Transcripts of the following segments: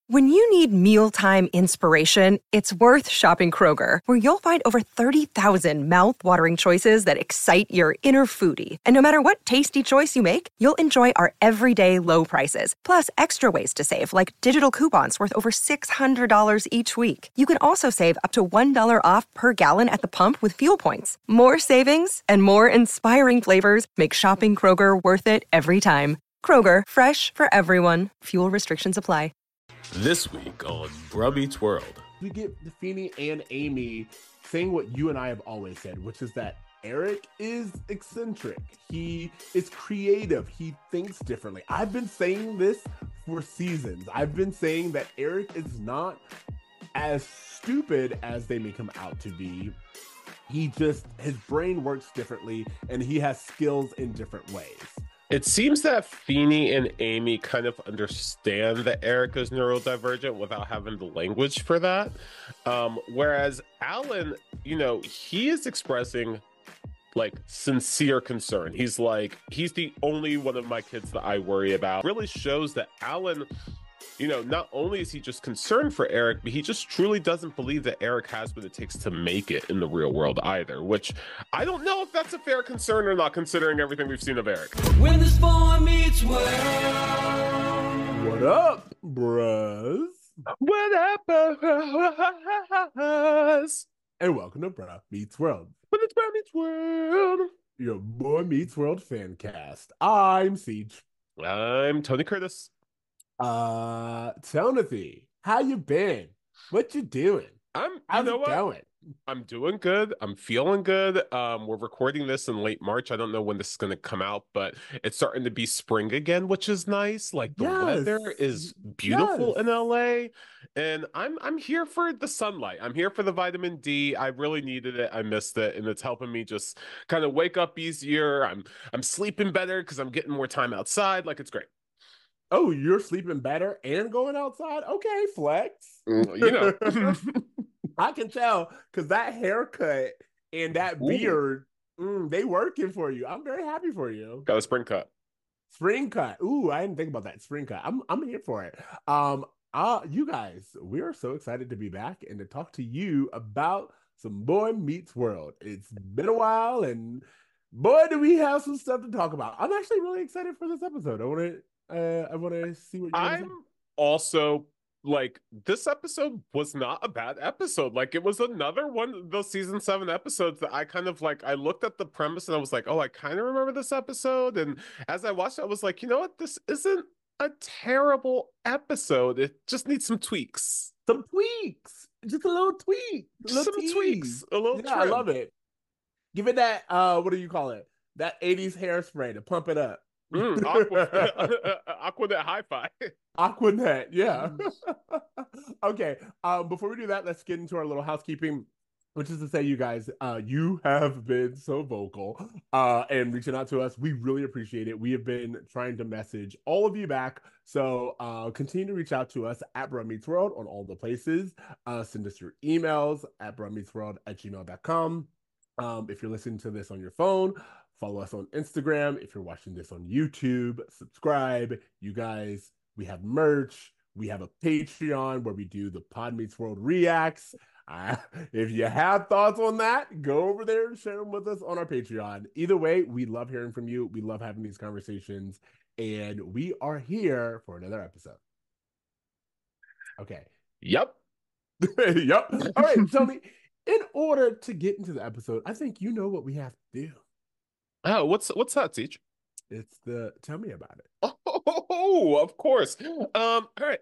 When you need mealtime inspiration, it's worth shopping Kroger, where you'll find over 30,000 mouth-watering choices that excite your inner foodie. And no matter what tasty choice you make, you'll enjoy our everyday low prices, plus extra ways to save, like digital coupons worth over $600 each week. You can also save up to $1 off per gallon at the pump with fuel points. More savings and more inspiring flavors make shopping Kroger worth it every time. Kroger, fresh for everyone. Fuel restrictions apply. This week on Bruh Meets World, we get Feeny and Amy saying what you and I have always said, which is that Eric is eccentric. He is creative. He thinks differently. I've been saying this for seasons. I've been saying that Eric is not as stupid as they make him out to be. His brain works differently and he has skills in different ways. it seems that Feeny and Amy kind of understand that Eric is neurodivergent without having the language for that. Whereas Alan, he is expressing like sincere concern. He's like, he's the only one of my kids that I worry about. Really shows that Alan, not only is he just concerned for Eric, but he just truly doesn't believe that Eric has what it takes to make it in the real world either, which I don't know if that's a fair concern or not, considering everything we've seen of Eric. When this boy meets world. What up, bruhs? What up, bruhs? And welcome to Bruh Meets World. When it's Bruh Meets World. Your Boy Meets World fan cast. I'm Siege. I'm Tony Curtis. Timothy, how you been? What you doing? How's it going? I'm doing good. I'm feeling good. We're recording this in late March. I don't know when this is going to come out, but it's starting to be spring again, which is nice. Like the weather is beautiful in LA, and I'm here for the sunlight. I'm here for the vitamin D. I really needed it. I missed it, and it's helping me just kind of wake up easier. I'm sleeping better because I'm getting more time outside. Like, it's great. Oh, you're sleeping better and going outside? Okay, flex. I can tell because that haircut and that beard, they working for you. I'm very happy for you. Got a spring cut. Spring cut. Ooh, I didn't think about that. Spring cut. I'm here for it. You guys, we are so excited to be back and to talk to you about some Boy Meets World. It's been a while, and boy, do we have some stuff to talk about. I'm actually really excited for this episode. I want to see what you're I'm also like, this episode was not a bad episode. Like, it was another one of those season 7 episodes that I kind of like, I looked at the premise and I was like, oh, I kind of remember this episode. And as I watched it, I was like, you know what? This isn't a terrible episode. It just needs some tweaks. Some tweaks. Just a little tweak. Some tweaks. A little trim. I love it. Give it that, what do you call it? That 80s hairspray to pump it up. Aquanet Hi-Fi. Aquanet, yeah. Okay, before we do that, let's get into our little housekeeping, which is to say, you guys, you have been so vocal and reaching out to us. We really appreciate it. We have been trying to message all of you back, so continue to reach out to us at Bruh Meets World on all the places. Send us your emails at bruhmeetsworld@gmail.com. If you're listening to this on your phone, follow us on Instagram. If you're watching this on YouTube, subscribe. You guys, we have merch. We have a Patreon where we do the Pod Meets World reacts. If you have thoughts on that, go over there and share them with us on our Patreon. Either way, we love hearing from you. We love having these conversations. And we are here for another episode. Okay. Yep. Yep. All right, Tony, in order to get into the episode, I think you know what we have to do. Oh, what's that, Siege? It's the tell me about it. Oh, of course. All right.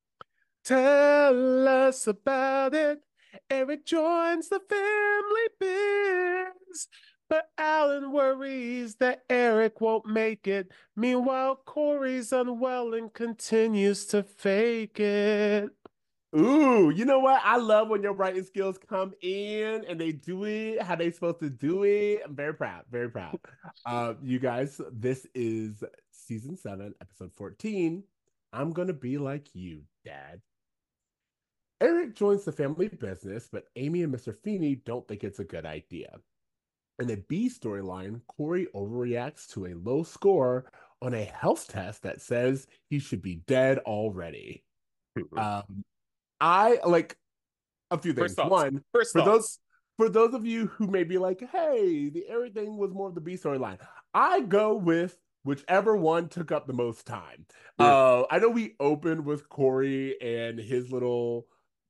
Tell us about it. Eric joins the family biz, but Alan worries that Eric won't make it. Meanwhile, Corey's unwell and continues to fake it. Ooh, you know what? I love when your writing skills come in and they do it how they supposed to do it. I'm very proud, very proud. You guys, this is season 7, episode 14. I'm gonna be like you, Dad. Eric joins the family business, but Amy and Mr. Feeny don't think it's a good idea. In the B storyline, Corey overreacts to a low score on a health test that says he should be dead already. Um, I like a few First things. thoughts. One, First for those thoughts. for those of you who may be like, hey, the Eric thing was more of the B storyline. I go with whichever one took up the most time. Mm. I know we opened with Corey and his little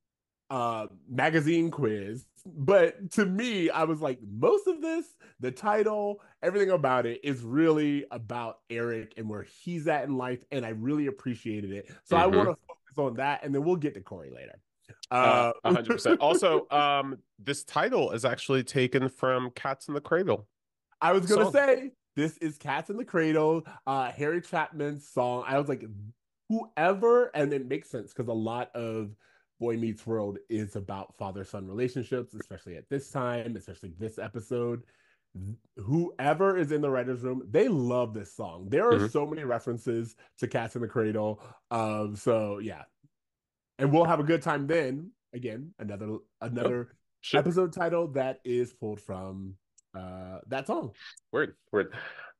magazine quiz, but to me, I was like, most of this, the title, everything about it is really about Eric and where he's at in life, and I really appreciated it. So I want Mm-hmm. to focus on that, and then we'll get to Corey later. 100%. Also, this title is actually taken from Cats in the Cradle I was gonna song. say this is Cats in the Cradle, Harry Chapman's song. I was like, whoever, and it makes sense because a lot of Boy Meets World is about father-son relationships, especially at this time, especially this episode. Whoever is in the writers' room, they love this song. There are Mhm. so many references to Cats in the Cradle. So yeah, and we'll have a good time then. Again, Oh, another shit. episode title that is pulled from that song. Word, word.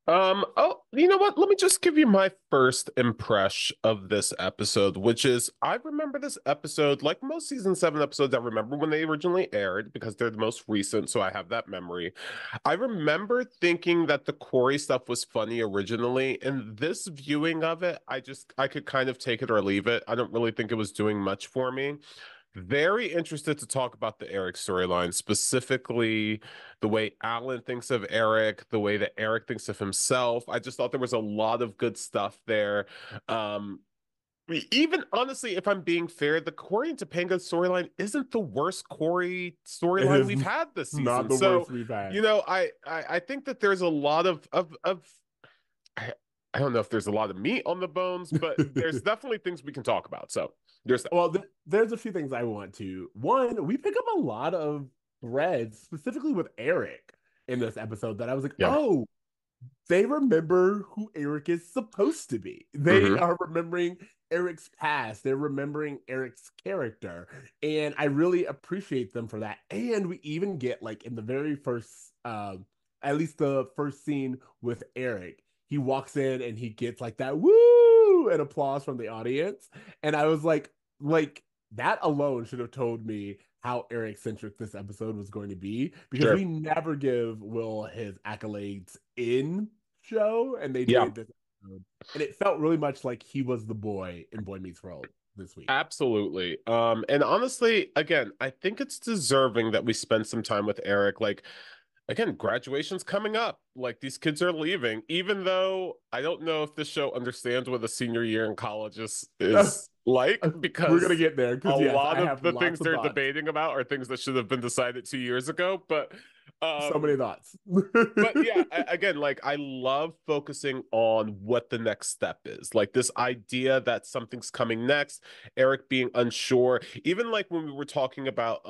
Oh, you know what? Let me just give you my first impression of this episode, which is I remember this episode, like most season 7 episodes, I remember when they originally aired because they're the most recent, so I have that memory. I remember thinking that the Corey stuff was funny originally, and this viewing of it, I could kind of take it or leave it. I don't really think it was doing much for me. Very interested to talk about the Eric storyline, specifically the way Alan thinks of Eric, the way that Eric thinks of himself. I just thought there was a lot of good stuff there. Um, Even honestly, if I'm being fair, the Corey and Topanga storyline isn't the worst Corey It storyline is we've had this not season. the So, worst we've had. I think that there's a lot of I, I don't know if there's a lot of meat on the bones, but there's definitely things we can talk about. So there's that. Well, there's a few things I want to. One, we pick up a lot of threads, specifically with Eric in this episode, that I was like, Yeah. oh, they remember who Eric is supposed to be. They Hmm. are remembering Eric's past. They're remembering Eric's character. And I really appreciate them for that. And we even get like in the very first at least the first scene with Eric, he walks in and he gets like that woo and applause from the audience. And I was like that alone should have told me how Eric centric this episode was going to be because Sure. we never give Will his accolades in show, and they Yeah. did this episode. And it felt really much like he was the boy in Boy Meets World this week. Absolutely. And honestly, again, I think it's deserving that we spend some time with Eric. Like, again, graduation's coming up. Like, these kids are leaving, even though I don't know if this show understands what a senior year in college is like, We're gonna because get there a because yes, lot I of have the things lots of they're thoughts. debating about are things that should have been decided 2 years ago. So many thoughts. But yeah, again, like I love focusing on what the next step is. Like this idea that something's coming next, Eric being unsure. Even like when we were talking about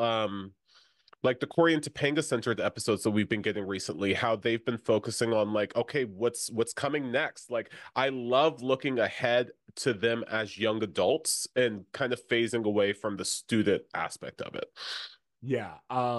like the Corey and Topanga centered episodes that we've been getting recently, how they've been focusing on like, okay, what's coming next? Like I love looking ahead to them as young adults and kind of phasing away from the student aspect of it. Yeah.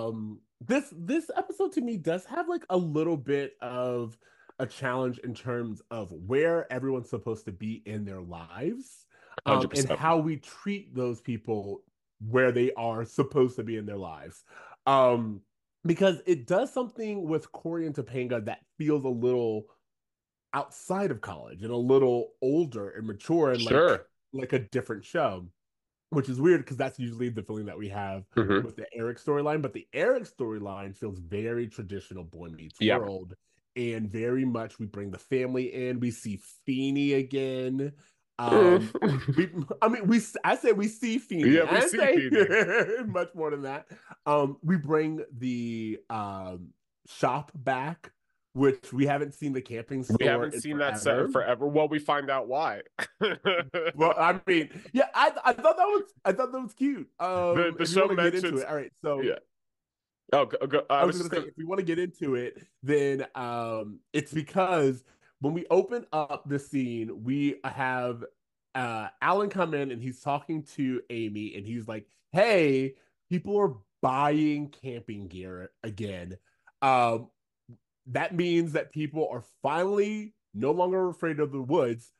This episode to me does have like a little bit of a challenge in terms of where everyone's supposed to be in their lives, and 100%. how we treat those people where they are supposed to be in their lives. Um, because it does something with Corey and Topanga that feels a little outside of college and a little older and mature and Sure. like a different show, which is weird because that's usually the feeling that we have Hmm. with the Eric storyline. But the Eric storyline feels very traditional Boy Meets Yeah. World, and very much we bring the family in. We see Feeny again. Um, we, I mean, I said we see Feeny. Yeah, I we didn't see Phoebe. say much more than that. We bring the shop back, which we haven't seen the camping We store haven't in seen that set in forever. forever. Well, we find out why. Well, I mean, yeah, I thought that was cute. The If you show want to get into mentions, it, all right. So yeah. Oh, I I was was just gonna say, gonna. if we want to get into it, then it's because when we open up the scene, we have Alan come in and he's talking to Amy, and he's like, "Hey, people are buying camping gear again. Um, that means that people are finally no longer afraid of the woods.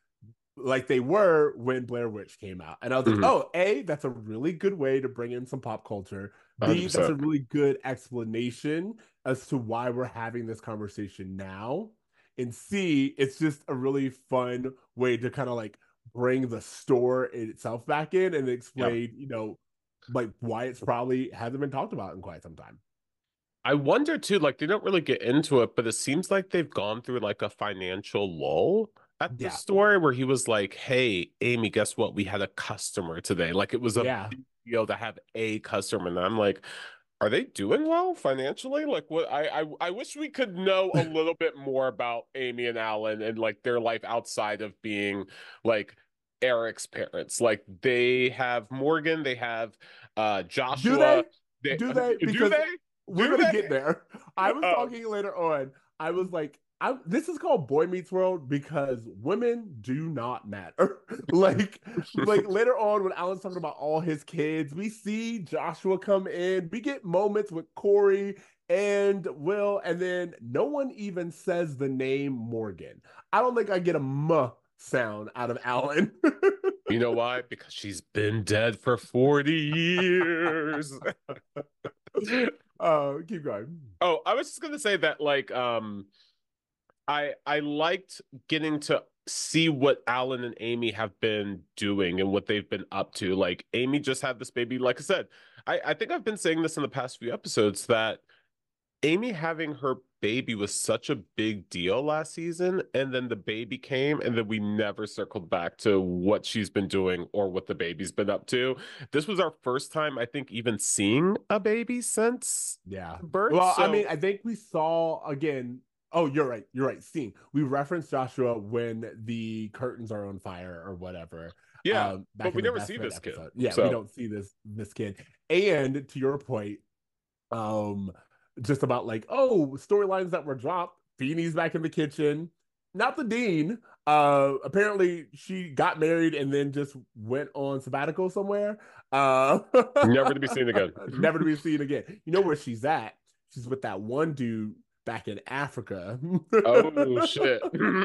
like they were when Blair Witch came out. And I was like, Mhm. oh, A, that's a really good way to bring in some pop culture. B, that's 100%. a really good explanation as to why we're having this conversation now. And C, it's just a really fun way to kind of like bring the store itself back in and Yeah. explain, like why it's probably hasn't been talked about in quite some time. I wonder too, like they don't really get into it, but it seems like they've gone through like a financial lull at the Yeah. store where he was like, "Hey, Amy, guess what? We had a customer today." Like it was a Yeah. big deal to have a customer. And I'm like, are they doing well financially? Like what I wish we could know a little bit more about Amy and Alan and like their life outside of being like Eric's parents. Like they have Morgan, they have Do Joshua. they? They Do they? do Because they? we're Do gonna they? get there. I was Oh, talking later on. I was like, this is called Boy Meets World because women do not matter. like later on when Alan's talking about all his kids, we see Joshua come in. We get moments with Corey and Will, and then no one even says the name Morgan. I don't think I get a muh sound out of Alan. you know why? Because she's been dead for 40 years. Keep going. Oh, I was just gonna say that like I liked getting to see what Alan and Amy have been doing and what they've been up to. Like Amy just had this baby. Like I said, I think I've been saying this in the past few episodes that Amy having her baby was such a big deal last season, and then the baby came, and then we never circled back to what she's been doing or what the baby's been up to. This was our first time, I think, even seeing a baby since Yeah. birth. Well, I mean, So I think we saw again. Oh, you're right. You're right. Seeing we referenced Joshua when the curtains are on fire or whatever. yeah, Back but in we the never best see friend this kid. episode. Yeah, we So don't see this kid. And to your point, um, just about like, oh, storylines that were dropped. Feeney's back in the kitchen. Not the dean. Apparently she got married and then just went on sabbatical somewhere. Uh, never to be seen again. never to be seen again. You know where she's at? She's with that one dude back in Africa. Oh shit.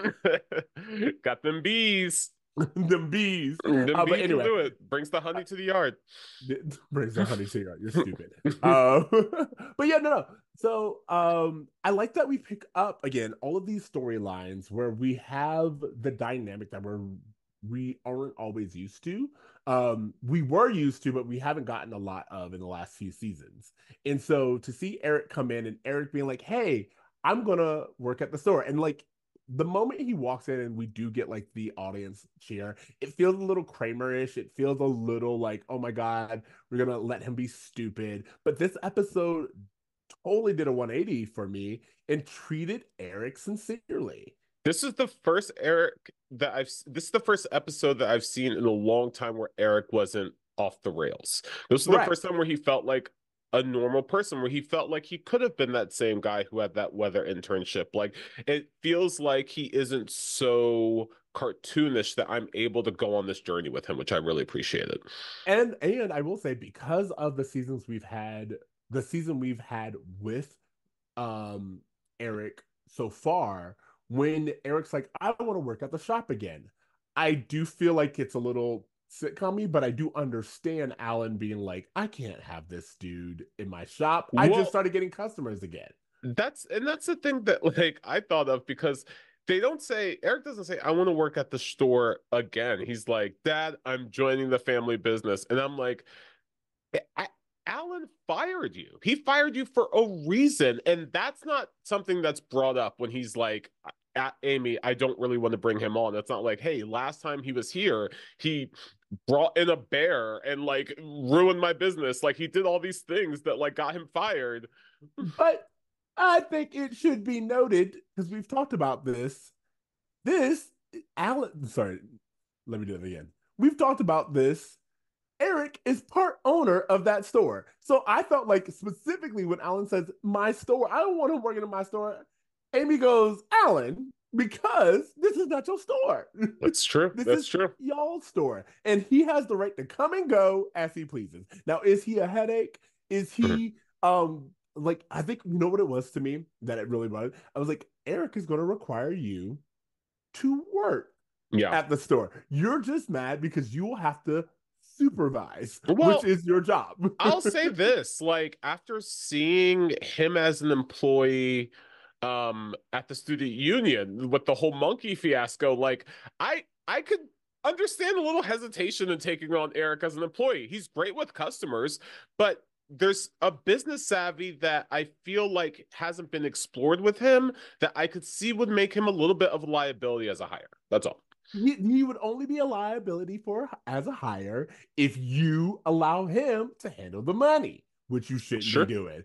Got them bees. Them bees. Them But bees will anyway, do it. Brings the honey to the yard. brings the honey to your. You're stupid. But yeah, no. So I like that we pick up again all of these storylines where we have the dynamic that we aren't always used to. We were used to, but we haven't gotten a lot of in the last few seasons. And so to see Eric come in and Eric being like, "Hey, I'm gonna work at the store," and like the moment he walks in and we do get like the audience cheer, it feels a little Kramer-ish. It feels a little like, oh my God, we're gonna let him be stupid. But this episode totally did a 180 for me and treated Eric sincerely. This is the first Eric that this is the first episode that I've seen in a long time where Eric wasn't off the rails. This is the first Correct. time where he felt like a normal person, where he felt like he could have been that same guy who had that weather internship. Like it feels like he isn't so cartoonish that I'm able to go on this journey with him, which I really appreciated. And I will say, because of the season we've had with um Eric so far, when Eric's like, I want to work at the shop again, I do feel like it's a little sitcom-y, but I do understand Alan being like, I can't have this dude in my shop. I just Well, started getting customers again. that's the thing that like I thought of because they don't say Eric doesn't say I want to work at the store again. He's like, Dad, I'm joining the family business. And I'm like, "A- Alan fired you. He fired you for a reason. And that's not something that's brought up when he's like, Amy, I don't really want to bring him on. It's not like, hey, last time he was here, he brought in a bear and like ruined my business. Like he did all these things that like got him fired. But I think it should be noted, because we've talked about this. This, Alan, sorry, let me do it again. We've talked about this. Eric is part owner of that store. So I felt like specifically when Alan says, my store, I don't want him working in my store. Amy goes, Alan, because this is not your store. That's true. This That's is true. y'all's store. And he has the right to come and go as he pleases. Now, is he a headache? Is Mhm. he like, I think you know what it was to me that it really was. I was like, Eric is gonna require you to work. Yeah. at the store. You're just mad because you will have to supervise, which Well, is your job. I'll say this, like after seeing him as an employee at the student union with the whole monkey fiasco, like I could understand a little hesitation in taking on Eric as an employee. He's great with customers, but there's a business savvy that I feel like hasn't been explored with him that I could see would make him a little bit of a liability as a hire. That's all. He would only be a liability for as a hire if you allow him to handle the money, which you shouldn't be Sure. doing.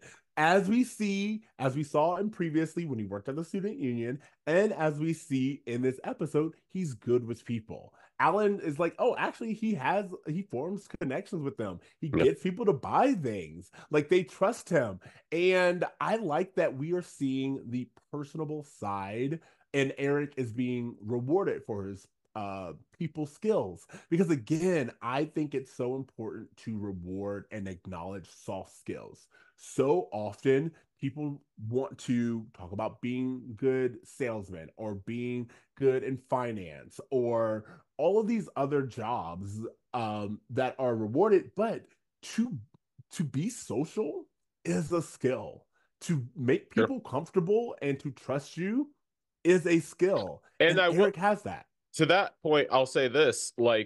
As we saw in previously when he worked at the student union, and as we see in this episode, he's good with people. Alan is like, oh, actually, he forms connections with them. He Yeah. gets people to buy things. Like they trust him. And I like that we are seeing the personable side and Eric is being rewarded for his people skills, because again, I think it's so important to reward and acknowledge soft skills. So often people want to talk about being good salesmen or being good in finance or all of these other jobs that are rewarded, but to be social is a skill. To make Sure. people comfortable and to trust you is a skill. And And I will Eric has that. to that point, I'll say this, like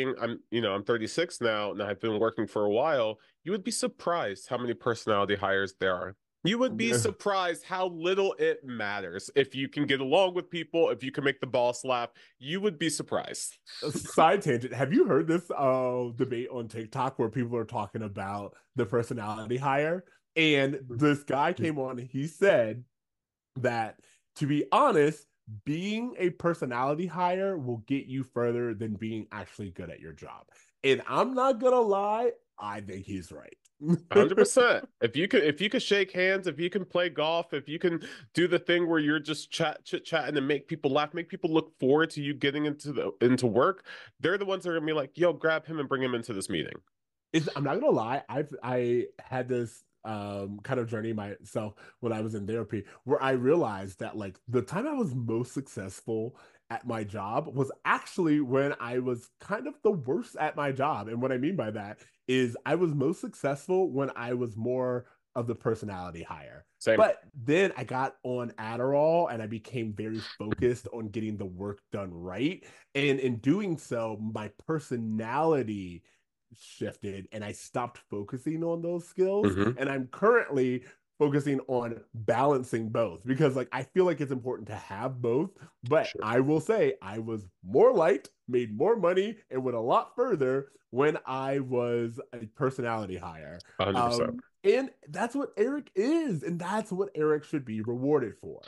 I'm 36 now and I've been working for a while. You would be surprised how many personality hires there are. You would be surprised how little it matters. If you can get along with people, if you can make the boss laugh, you would be surprised. Side tangent. Have you heard this debate on TikTok where people are talking about the personality hire? And this guy came on and he said that, to be honest, being a personality hire will get you further than being actually good at your job. And I'm not gonna lie, I think he's right. 100%. If you could shake hands, if you can play golf, if you can do the thing where you're just chit chatting and make people laugh, make people look forward to you getting into work, they're the ones that are gonna be like, yo, grab him and bring him into this meeting. I'm not gonna lie, I had this kind of journey myself when I was in therapy where I realized that like the time I was most successful at my job was actually when I was kind of the worst at my job. And what I mean by that is I was most successful when I was more of the personality hire. Same. But then I got on Adderall and I became very focused on getting the work done right. And in doing so, my personality shifted and I stopped focusing on those skills. Mhm. And I'm currently focusing on balancing both because like I feel like it's important to have both. But Sure. I will say I was more liked, made more money, and went a lot further when I was a personality hire. 100%. And that's what Eric is, and that's what Eric should be rewarded for.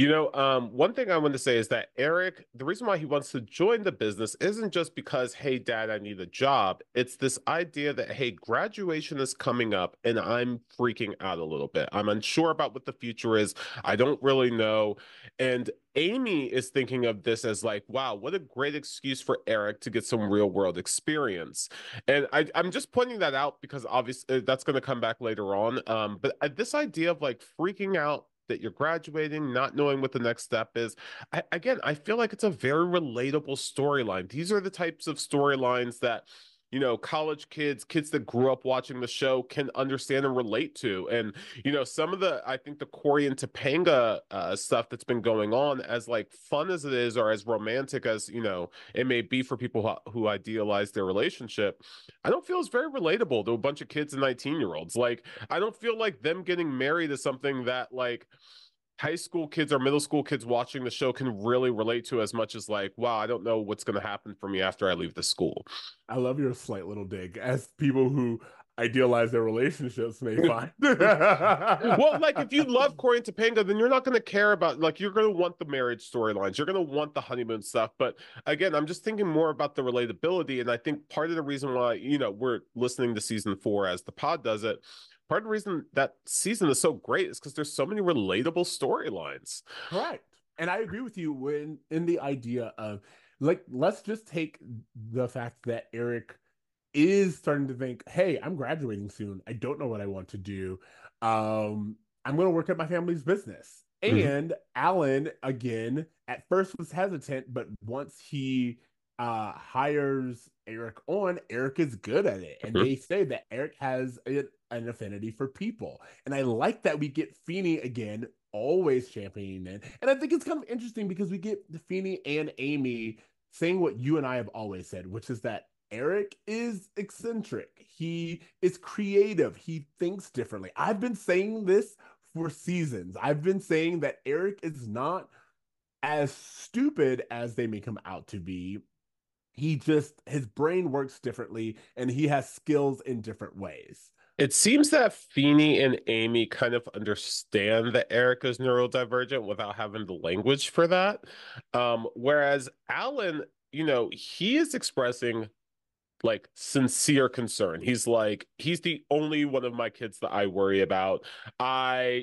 One thing I want to say is that Eric, the reason why he wants to join the business isn't just because, hey, dad, I need a job. It's this idea that, hey, graduation is coming up and I'm freaking out a little bit. I'm unsure about what the future is. I don't really know. And Amy is thinking of this as like, wow, what a great excuse for Eric to get some real world experience. And I'm just pointing that out because obviously that's going to come back later on. But this idea of like freaking out that you're graduating, not knowing what the next step is. I feel like it's a very relatable storyline. These are the types of storylines that, college kids that grew up watching the show can understand and relate to. And, some of I think the Corey and Topanga stuff that's been going on, as like fun as it is, or as romantic as, it may be for people who idealize their relationship, I don't feel it's very relatable to a bunch of kids and 19-year-olds. Like, I don't feel like them getting married is something that like high school kids or middle school kids watching the show can really relate to as much as like, wow, I don't know what's going to happen for me after I leave the school. I love your slight little dig, as people who idealize their relationships may find. Well, like if you love Corey and Topanga, then you're not going to care about, like, you're going to want the marriage storylines. You're going to want the honeymoon stuff. But again, I'm just thinking more about the relatability. And I think part of the reason why, we're listening to season 4 as the pod does it, part of the reason that season is so great is because there's so many relatable storylines. Correct. And I agree with you when in the idea of like, let's just take the fact that Eric is starting to think, hey, I'm graduating soon. I don't know what I want to do. I'm going to work at my family's business. Mhm. And Alan, again, at first was hesitant, but once he hires Eric on, Eric is good at it. And Mhm. they say that Eric has an affinity for people. And I like that we get Feeny again, always championing it. And I think it's kind of interesting because we get Feeny and Amy saying what you and I have always said, which is that Eric is eccentric. He is creative. He thinks differently. I've been saying this for seasons. I've been saying that Eric is not as stupid as they make him out to be. His brain works differently and he has skills in different ways. It seems that Feeny and Amy kind of understand that Erica's neurodivergent without having the language for that. Whereas Alan, he is expressing like sincere concern. He's like, he's the only one of my kids that I worry about. I,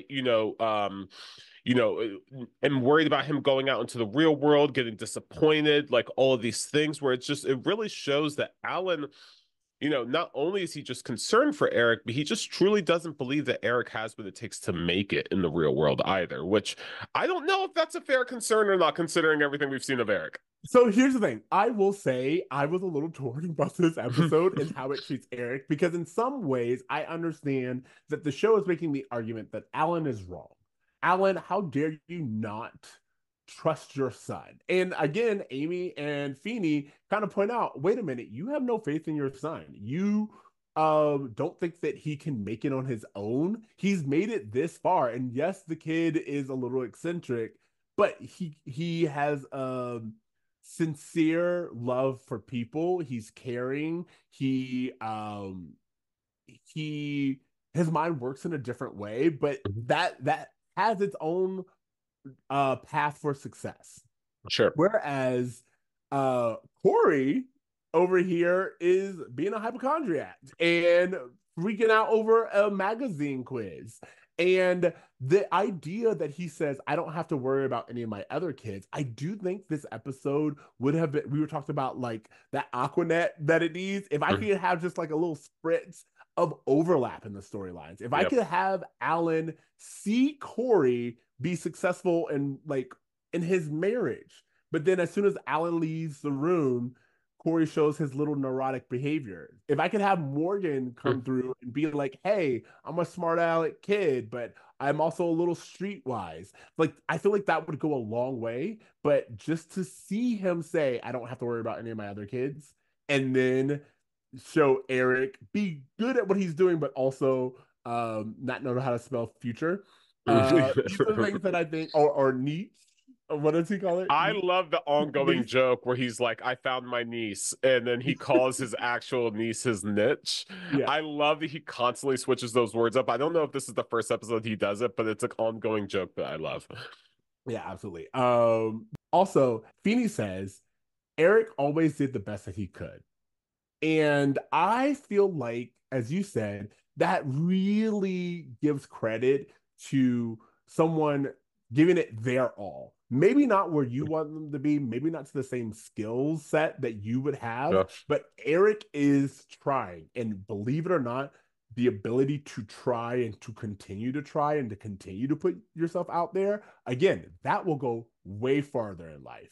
am worried about him going out into the real world, getting disappointed, like all of these things where it really shows that Alan, not only is he just concerned for Eric, but he just truly doesn't believe that Eric has what it takes to make it in the real world either, which I don't know if that's a fair concern or not, considering everything we've seen of Eric. So here's the thing. I will say I was a little torn about this episode and how it treats Eric because in some ways I understand that the show is making the argument that Alan is wrong. Alan, how dare you not trust your son? And again, Amy and Feeny kind of point out, wait a minute, you have no faith in your son. You don't think that he can make it on his own. He's made it this far. And yes, the kid is a little eccentric, but he has sincere love for people. He's caring. He his mind works in a different way, but that has its own path for success. Sure. Whereas Corey over here is being a hypochondriac and freaking out over a magazine quiz. And the idea that he says, I don't have to worry about any of my other kids, I do think this episode would have been, we were talking about like that Aquanet that it needs. If I could have just like a little spritz of overlap in the storylines, if I could have Alan see Corey be successful in his marriage, but then as soon as Alan leaves the room, Corey shows his little neurotic behavior. If I could have Morgan come through and be like, hey, I'm a smart aleck kid, but I'm also a little streetwise. Like, I feel like that would go a long way. But just to see him say, I don't have to worry about any of my other kids, and then show Eric be good at what he's doing, but also not know how to spell future. These are the things that I think, or niche. What does he call it? I love the ongoing Niece? joke where he's like, I found my niece, and then he calls his actual niece his niche. Yeah. I love that he constantly switches those words up. I don't know if this is the first episode he does it, but it's an ongoing joke that I love. Yeah, absolutely. Also, Feeny says Eric always did the best that he could. And I feel like, as you said, that really gives credit to someone giving it their all. Maybe not where you want them to be, maybe not to the same skill set that you would have, Yeah. but Eric is trying. And believe it or not, the ability to try and to continue to try and to continue to put yourself out there, again, that will go way farther in life.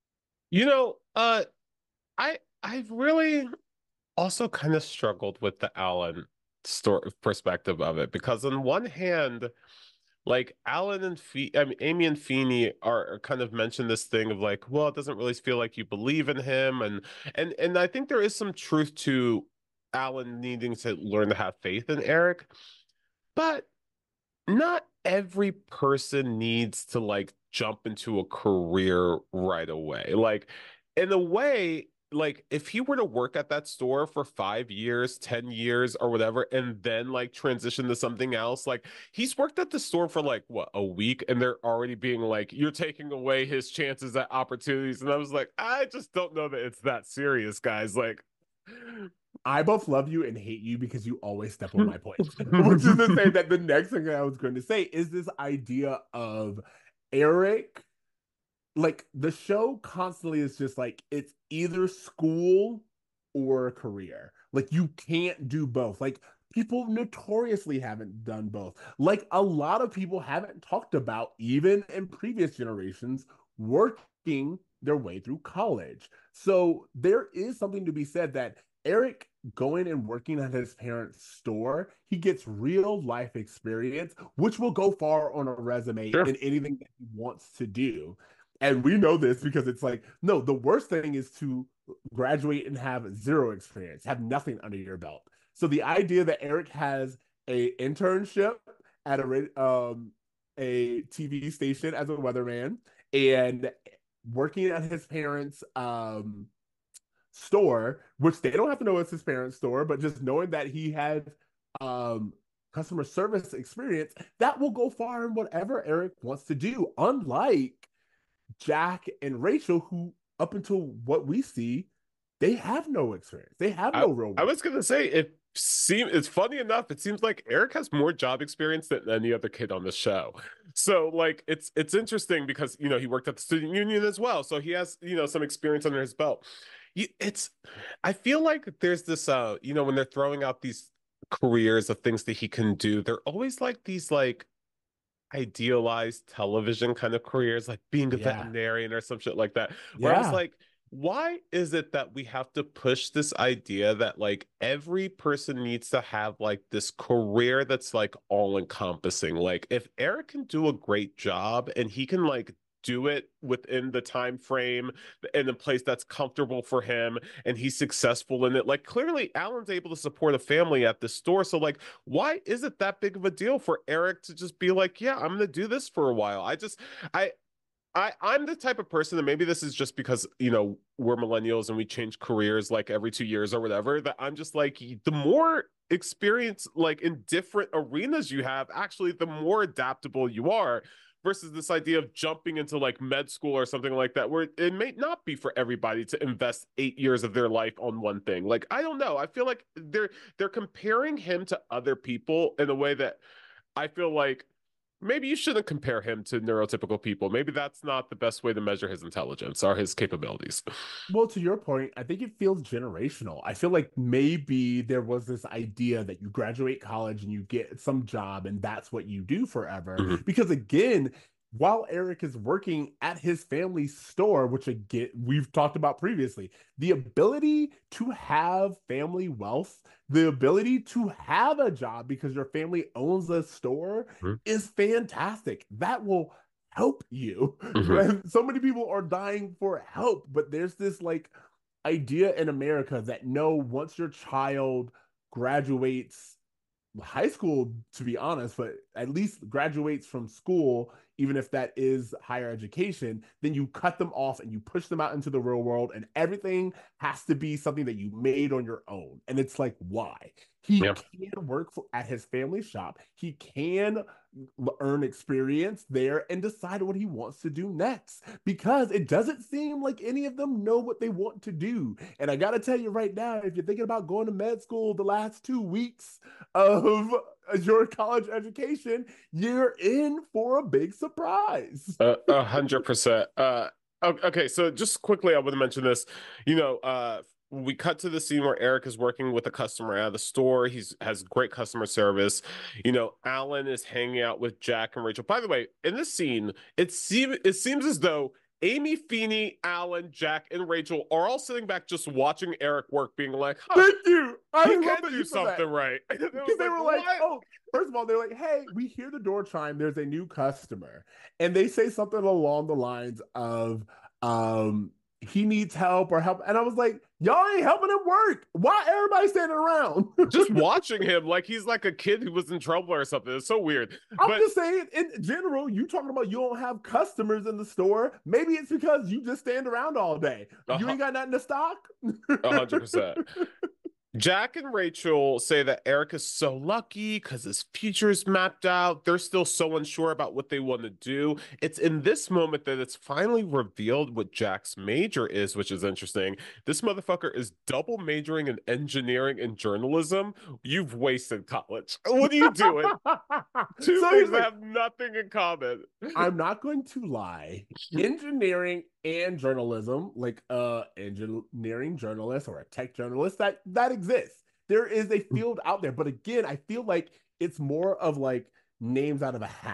I've really also kind of struggled with the Alan story perspective of it because on one hand, like Alan and Amy and Feeny are kind of mentioned this thing of like, well, it doesn't really feel like you believe in him, and I think there is some truth to Alan needing to learn to have faith in Eric, but not every person needs to like jump into a career right away. Like, in a way, like if he were to work at that store for 5 years, 10 years, or whatever, and then like transition to something else, like he's worked at the store for like what, a week, and they're already being like, you're taking away his chances at opportunities. And I was like, I just don't know that it's that serious, guys. Like, I both love you and hate you because you always step on my points. Which is to say that the next thing I was going to say is this idea of Eric. Like the show constantly is just like it's either school or career. Like you can't do both. Like people notoriously haven't done both. Like a lot of people haven't talked about, even in previous generations, working their way through college. So there is something to be said that Eric going and working at his parents' store, he gets real life experience, which will go far on a resume Sure. in anything that he wants to do. And we know this because it's like, no, the worst thing is to graduate and have zero experience, have nothing under your belt. So the idea that Eric has a internship at a TV station as a weatherman and working at his parents' store, which they don't have to know it's his parents' store, but just knowing that he had um, customer service experience, that will go far in whatever Eric wants to do. Unlike Jack and Rachel, who up until what we see, they have no experience. They have no real I work. was gonna say it's funny enough, it seems like Eric has more job experience than any other kid on the show. So like it's interesting because he worked at the student union as well. So he has, some experience under his belt. It's I feel like there's this when they're throwing out these careers of things that he can do, they're always like these like idealized television kind of careers, like being a Yeah. veterinarian or some shit like that. Where I was Yeah. like, why is it that we have to push this idea that like every person needs to have like this career that's like all encompassing? Like if Eric can do a great job and he can like do it within the time frame in a place that's comfortable for him and he's successful in it, like clearly Alan's able to support a family at the store. So like why is it that big of a deal for Eric to just be like, yeah, I'm gonna do this for a while? I'm the type of person that, maybe this is just because, we're millennials and we change careers like every 2 years or whatever, that I'm just like, the more experience like in different arenas you have, actually, the more adaptable you are, versus this idea of jumping into like med school or something like that, where it may not be for everybody to invest 8 years of their life on one thing. Like, I don't know. I feel like they're comparing him to other people in a way that I feel like maybe you shouldn't compare him to neurotypical people. Maybe that's not the best way to measure his intelligence or his capabilities. Well, to your point, I think it feels generational. I feel like maybe there was this idea that you graduate college and you get some job and that's what you do forever. Mhm. Because again, while Eric is working at his family's store, which again we've talked about previously, the ability to have family wealth, the ability to have a job because your family owns a store Mhm. is fantastic. That will help you. Mhm. So many people are dying for help, but there's this like idea in America that no, once your child graduates high school, to be honest, but at least graduates from school, even if that is higher education, then you cut them off and you push them out into the real world, and everything has to be something that you made on your own. And it's like, why? He Yeah. can work at his family shop. He can earn experience there and decide what he wants to do next, because it doesn't seem like any of them know what they want to do. And I got to tell you right now, if you're thinking about going to med school the last 2 weeks of your college education, you're in for a big surprise. 100%. Okay, so just quickly, I want to mention this. We cut to the scene where Eric is working with a customer at the store. He's has great customer service. Alan is hanging out with Jack and Rachel. By the way, in this scene, it seems as though Amy, Feeney, Alan, Jack, and Rachel are all sitting back just watching Eric work, being like, huh, Thank you. I he love can that do you said that. something right. It was Because they were like, what? oh, first of all, they're like, hey, we hear the door chime. There's a new customer. And they say something along the lines of, he needs help or help. And I was like, y'all ain't helping him work. Why everybody standing around? Just watching him like he's like a kid who was in trouble or something. It's so weird. I'm But just saying, in general, you talking about you don't have customers in the store. Maybe it's because you just stand around all day. You ain't got nothing to stock. 100%. Jack and Rachel say that Eric is so lucky because his future's mapped out. They're still so unsure about what they want to do. It's in this moment that it's finally revealed what Jack's major is, which is interesting. This motherfucker is double majoring in engineering and journalism. You've wasted college. What are you doing? Two So things he's that like, have nothing in common. I'm not going to lie. Engineering and journalism, like engineering journalist or a tech journalist, that exists. There is a field out there, but again, I feel like it's more of like names out of a hat.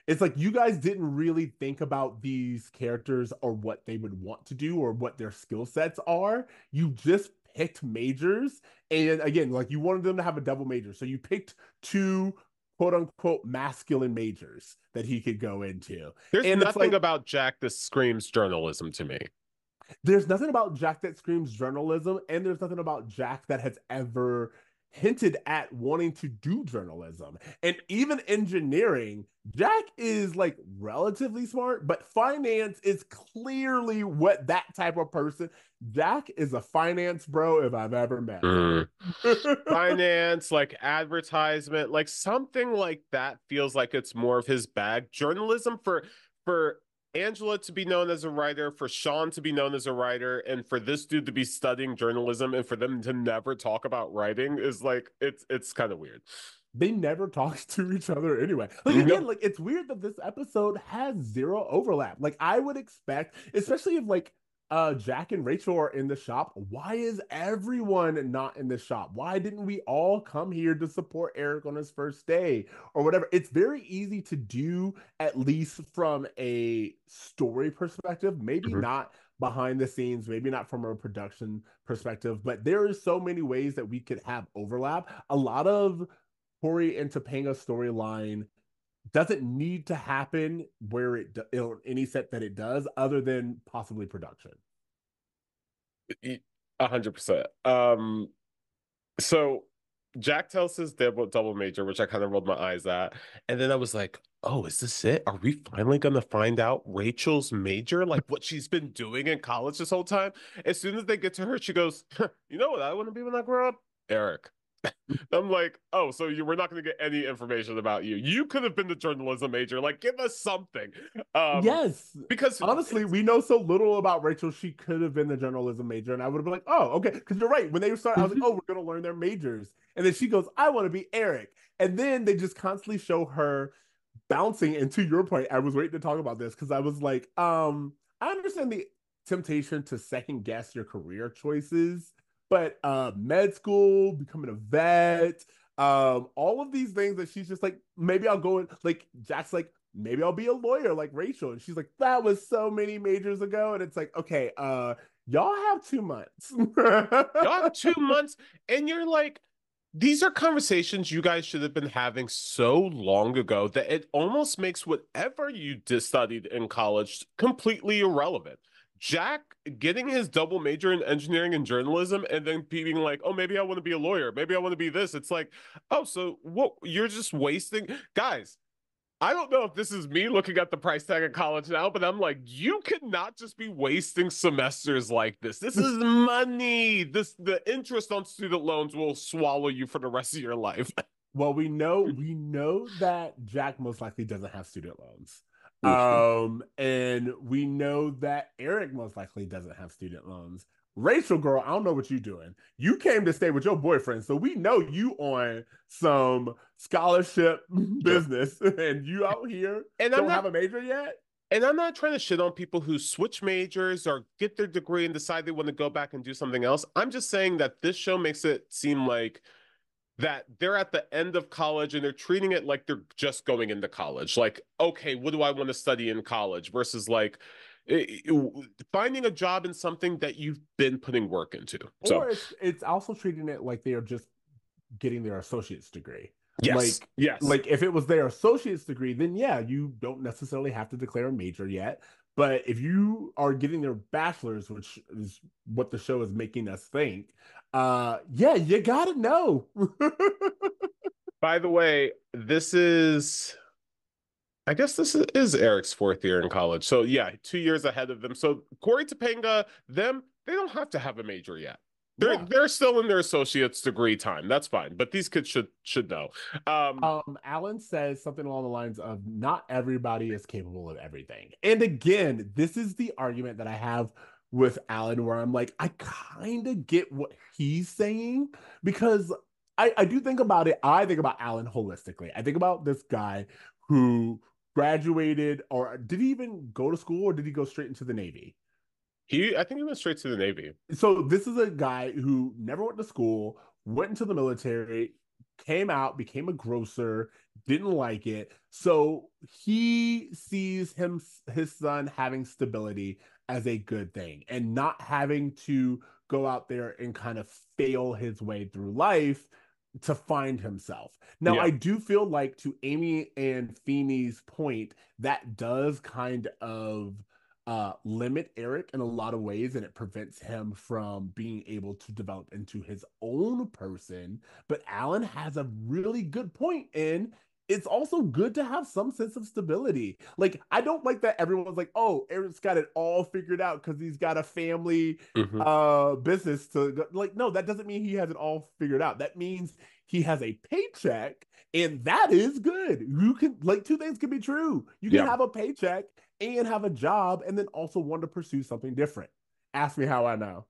It's like you guys didn't really think about these characters or what they would want to do or what their skill sets are. You just picked majors. And again, like you wanted them to have a double major. So you picked two quote unquote masculine majors that he could go into. There's And it's nothing like, about Jack that screams journalism to me. there's nothing about Jack that screams journalism, and there's nothing about Jack that has ever hinted at wanting to do journalism. And even engineering, Jack is like relatively smart, but finance is clearly what that type of person. Jack is a finance bro if I've ever met one. Finance, like advertisement, like something like that feels like it's more of his bag. Journalism for Angela to be known as a writer, for Sean to be known as a writer, and for this dude to be studying journalism and for them to never talk about writing is like it's kind of weird. They never talk to each other anyway. Like Nope. again, like it's weird that this episode has zero overlap. Like I would expect, especially if like Jack and Rachel are in the shop, why is everyone not in the shop? Why didn't we all come here to support Eric on his first day or whatever? It's very easy to do, at least from a story perspective, maybe Mhm. not behind the scenes, maybe not from a production perspective, but there is so many ways that we could have overlap. A lot of Corey and Topanga's storyline doesn't need to happen where in any set that it does, other than possibly production. 100%. So Jack tells his double major, which I kind of rolled my eyes at. And then I was like, oh, is this it? Are we finally going to find out Rachel's major? Like what she's been doing in college this whole time? As soon as they get to her, she goes, you know what I want to be when I grow up? Eric. I'm like, oh, so we're not going to get any information about you. You could have been the journalism major. Like, give us something. Yes. Because Honestly, we know so little about Rachel. She could have been the journalism major, and I would have been like, oh, okay. Because you're right. When they started, I was like, oh, we're going to learn their majors. And then she goes, I want to be Eric. And then they just constantly show her bouncing. And to your point, I was waiting to talk about this because I was like, I understand the temptation to second guess your career choices, but med school, becoming a vet, all of these things that she's just like, maybe I'll go in, like Jack's like, maybe I'll be a lawyer like Rachel. And she's like, that was so many majors ago. And it's like, okay, y'all have 2 months. y'all have 2 months, and you're like, these are conversations you guys should have been having so long ago that it almost makes whatever you studied in college completely irrelevant. Jack getting his double major in engineering and journalism and then being like, oh, maybe I want to be a lawyer. Maybe I want to be this. It's like, oh, so what? You're just wasting. Guys, I don't know if this is me looking at the price tag of college now, but I'm like, you cannot just be wasting semesters like this. This is money. The interest on student loans will swallow you for the rest of your life. Well, we know that Jack most likely doesn't have student loans. And we know that Eric most likely doesn't have student loans. Rachel, girl, I don't know what you're doing. You came to stay with your boyfriend, so we know you on some scholarship business, and you out here And don't have a major yet. And I'm not trying to shit on people who switch majors or get their degree and decide they want to go back and do something else. I'm just saying that this show makes it seem like that they're at the end of college and they're treating it like they're just going into college. Like, okay, what do I want to study in college? Versus like finding a job in something that you've been putting work into. Or it's also treating it like they are just getting their associate's degree. Yes. Like if it was their associate's degree, then yeah, you don't necessarily have to declare a major yet. But if you are getting their bachelor's, which is what the show is making us think, yeah, you gotta know. By the way, I guess this is Eric's 4th year in college. So yeah, 2 years ahead of them. So Corey Topanga, they don't have to have a major yet. They're still in their associate's degree time. That's fine. But these kids should know. Alan says something along the lines of not everybody is capable of everything. And again, this is the argument that I have with Alan, where I'm like, I kind of get what he's saying, because I do think about it. I think about Alan holistically. I think about this guy who graduated, or did he even go to school, or did he go straight into the Navy? I think he went straight to the Navy. So this is a guy who never went to school, went into the military, came out, became a grocer, didn't like it. So he sees his son having stability as a good thing and not having to go out there and kind of fail his way through life to find himself. Now, Yeah. I do feel like, to Amy and Feeney's point, that does kind of limit Eric in a lot of ways, and it prevents him from being able to develop into his own person. But Alan has a really good point in, it's also good to have some sense of stability. Like, I don't like that everyone's like, oh, Eric's got it all figured out because he's got a family Hmm. business to go. Like, no, that doesn't mean he has it all figured out. That means he has a paycheck, and that is good. You can, like, two things can be true. You can Yeah. have a paycheck and have a job and then also want to pursue something different. Ask me how I know.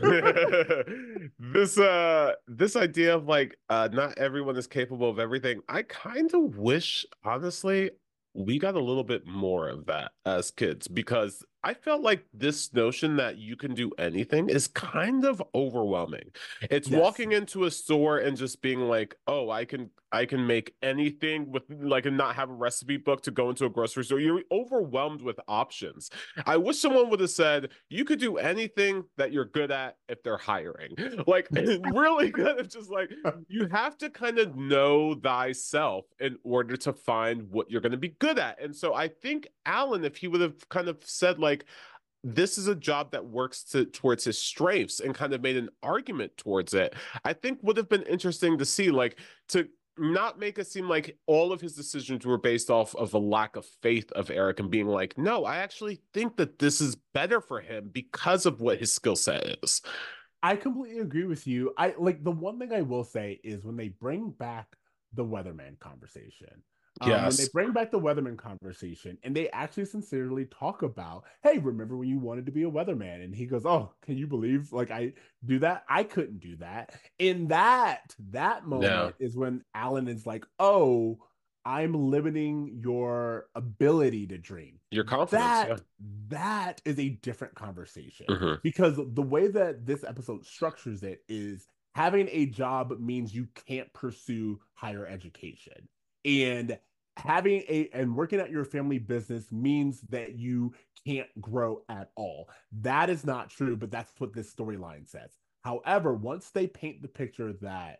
This idea of like not everyone is capable of everything. I kind of wish, honestly, we got a little bit more of that as kids, because I felt like this notion that you can do anything is kind of overwhelming. It's Yes. walking into a store and just being like, "Oh, I can make anything with like and not have a recipe book to go into a grocery store." You're overwhelmed with options. I wish someone would have said, "You could do anything that you're good at if they're hiring." Like really kind of just like you have to kind of know thyself in order to find what you're going to be good at. And so I think Alan, if he would have kind of said like, this is a job that works towards his strengths and kind of made an argument towards it, I think would have been interesting to see, like, to not make it seem like all of his decisions were based off of a lack of faith of Eric and being like, no, I actually think that this is better for him because of what his skill set is. I completely agree with you. I like, the one thing I will say is when they bring back the weatherman conversation. When they Yes. bring back the weatherman conversation and they actually sincerely talk about, hey, remember when you wanted to be a weatherman? And he goes, oh, can you believe like I do that? I couldn't do that. In that No. moment is when Alan is like, oh, I'm limiting your ability to dream. Your confidence, yeah. That is a different conversation, Hmm. because the way that this episode structures it is, having a job means you can't pursue higher education, and having a and working at your family business means that you can't grow at all. That is not true, but that's what this storyline says. However, once they paint the picture that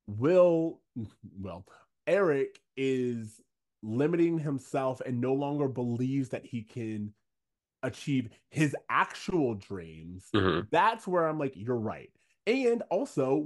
will well Eric is limiting himself and no longer believes that he can achieve his actual dreams, Hmm. that's where I'm like, you're right. And also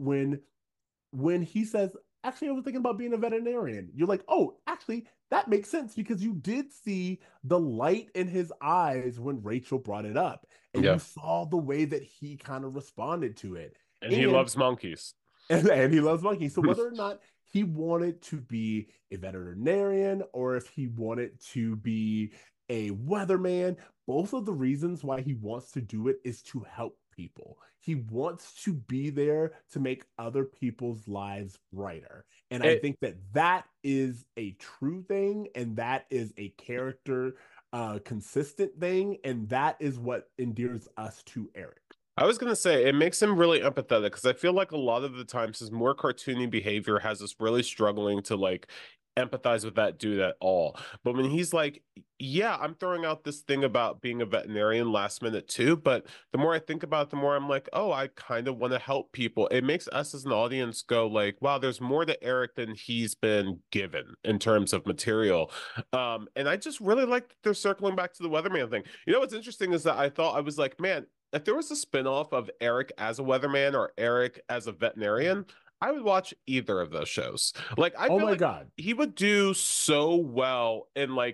when he says, actually, I was thinking about being a veterinarian, you're like, oh, actually, that makes sense, because you did see the light in his eyes when Rachel brought it up, and you Yeah. saw the way that he kind of responded to it. And he And loves monkeys. and he loves monkeys. So whether or not he wanted to be a veterinarian or if he wanted to be a weatherman, both of the reasons why he wants to do it is to help people. He wants to be there to make other people's lives brighter. And I It think that that is a true thing, and that is a character consistent thing, and that is what endears us to Eric. I was gonna say it makes him really empathetic because I feel like a lot of the times his more cartoony behavior has us really struggling to like empathize with that dude at all. But when he's like, yeah, I'm throwing out this thing about being a veterinarian last minute too, but the more I think about it, the more I'm like, oh, I kind of want to help people. It makes us as an audience go like, wow, there's more to Eric than he's been given in terms of material. And I just really like that they're circling back to the weatherman thing. You know what's interesting is that I was like, man, if there was a spinoff of Eric as a weatherman or Eric as a veterinarian, I would watch either of those shows. Like I Oh feel my like God. he would do so well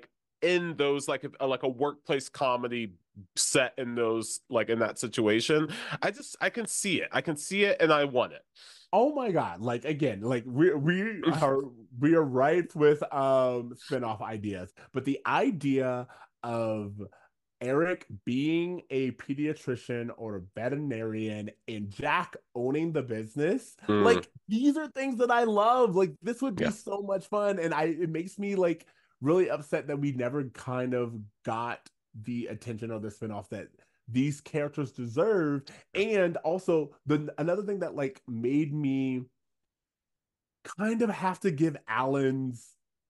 in those like a workplace comedy set in those like in that situation. I can see it. I can see it and I want it. Oh my God. Like, again, like we are rife with spin-off ideas, but the idea of Eric being a pediatrician or a veterinarian and Jack owning the business, Mm, like, these are things that I love. Like, this would be yeah. so much fun, and I it makes me like really upset that we never kind of got the attention of the spin-off that these characters deserve. And also, the another thing that like made me kind of have to give Alan's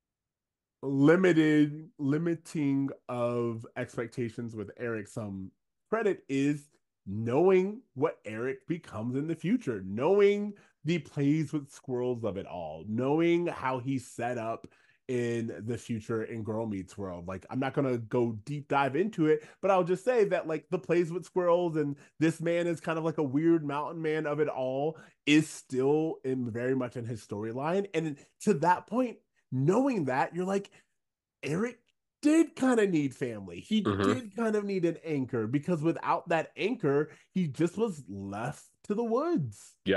limiting of expectations with Eric some credit is knowing what Eric becomes in the future, knowing the plays with squirrels of it all, knowing how he's set up in the future in Girl Meets World. Like, I'm not gonna go deep dive into it, but I'll just say that like the plays with squirrels and this man is kind of like a weird mountain man of it all is still in very much in his storyline. And to that point, knowing that, you're like, Eric did kind of need family. He did kind of need an anchor, because without that anchor, he just was left to the woods. Yeah.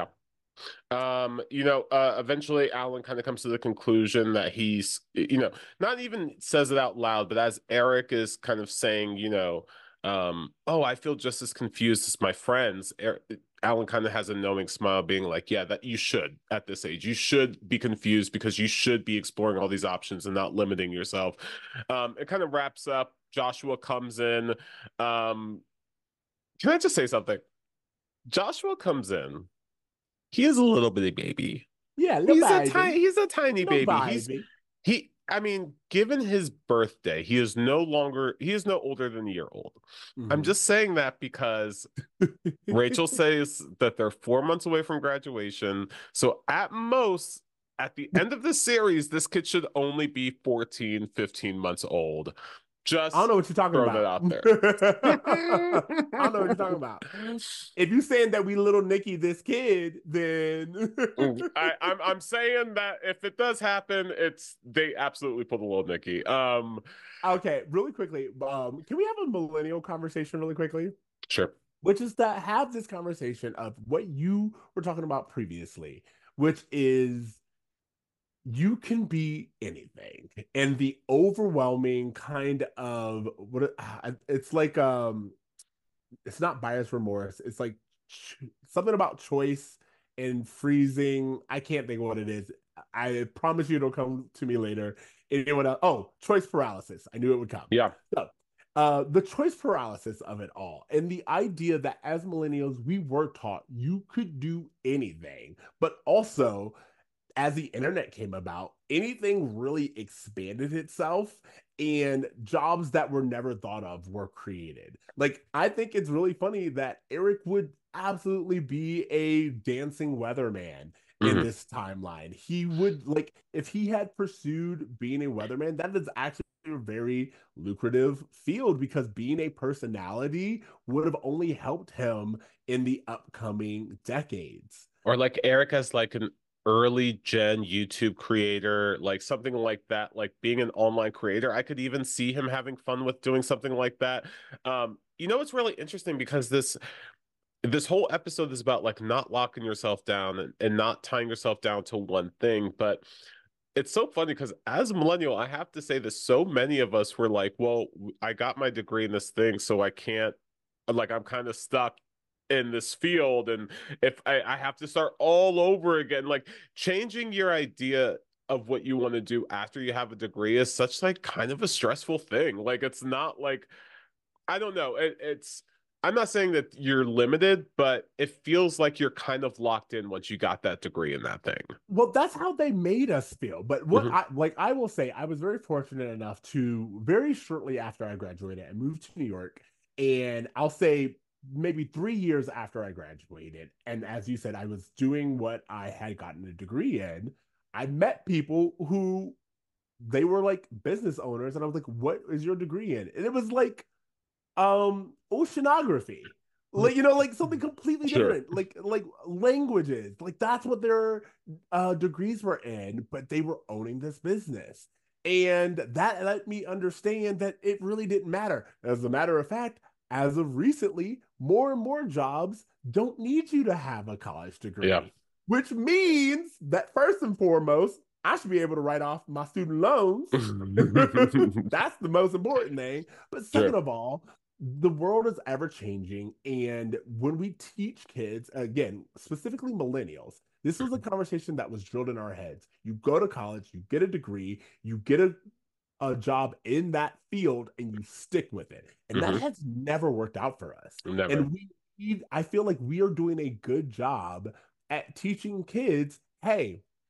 Eventually Alan kind of comes to the conclusion that he's, not even says it out loud, but as Eric is kind of saying, oh, I feel just as confused as my friends. Alan kind of has a knowing smile, being like, yeah, that you should at this age. You should be confused because you should be exploring all these options and not limiting yourself. It kind of wraps up. Joshua comes in. Can I just say something? Joshua comes in. He is a little bitty baby. Yeah, he's a tiny baby. I mean, given his birthday, he is no older than a year old. I'm just saying that because Rachel says that they're 4 months away from graduation. So at most, at the end of the series, this kid should only be 14, 15 months old. Just I don't know what you're talking about. Throw that out there. I don't know what you're talking about. If you're saying that we little Nicky this kid, then I'm saying that if it does happen, they absolutely pull the little Nicky. Okay, really quickly, can we have a millennial conversation really quickly? Sure. Which is to have this conversation of what you were talking about previously, which is you can be anything, and the overwhelming kind of it's like it's not bias remorse, it's like something about choice and freezing. I can't think of what it is. I promise you it'll come to me later. Anyone else? Oh, choice paralysis. I knew it would come. Yeah. So, the choice paralysis of it all, and the idea that as millennials we were taught you could do anything, but also as the internet came about, anything really expanded itself, and jobs that were never thought of were created. Like, I think it's really funny that Eric would absolutely be a dancing weatherman in this timeline. He would, like, if he had pursued being a weatherman, that is actually a very lucrative field, because being a personality would have only helped him in the upcoming decades. Or like Eric as like an early gen YouTube creator, like something like that, like being an online creator. I could even see him having fun with doing something like that. It's really interesting because this whole episode is about like not locking yourself down and not tying yourself down to one thing. But it's so funny because as a millennial, I have to say this, so many of us were like, well, I got my degree in this thing, so I can't, like, I'm kind of stuck in this field, and if I have to start all over again, like changing your idea of what you want to do after you have a degree is such like kind of a stressful thing. Like, it's not like, I don't know, I'm not saying that you're limited, but it feels like you're kind of locked in once you got that degree in that thing. Well, that's how they made us feel. But what I will say, I was very fortunate enough to very shortly after I graduated, I moved to New York, and I'll say maybe 3 years after I graduated, and as you said, I was doing what I had gotten a degree in. I met people who they were like business owners, and I was like, "What is your degree in?" And it was like, oceanography, like, like something completely different, like languages. Like, that's what their degrees were in, but they were owning this business, and that let me understand that it really didn't matter. As a matter of fact, as of recently, more and more jobs don't need you to have a college degree, which means that first and foremost, I should be able to write off my student loans. That's the most important thing. But second of all, the world is ever changing. And when we teach kids, again, specifically millennials, this was a conversation that was drilled in our heads. You go to college, you get a degree, you get a job in that field, and you stick with it. And that has never worked out for us. Never. And I feel like we are doing a good job at teaching kids, hey,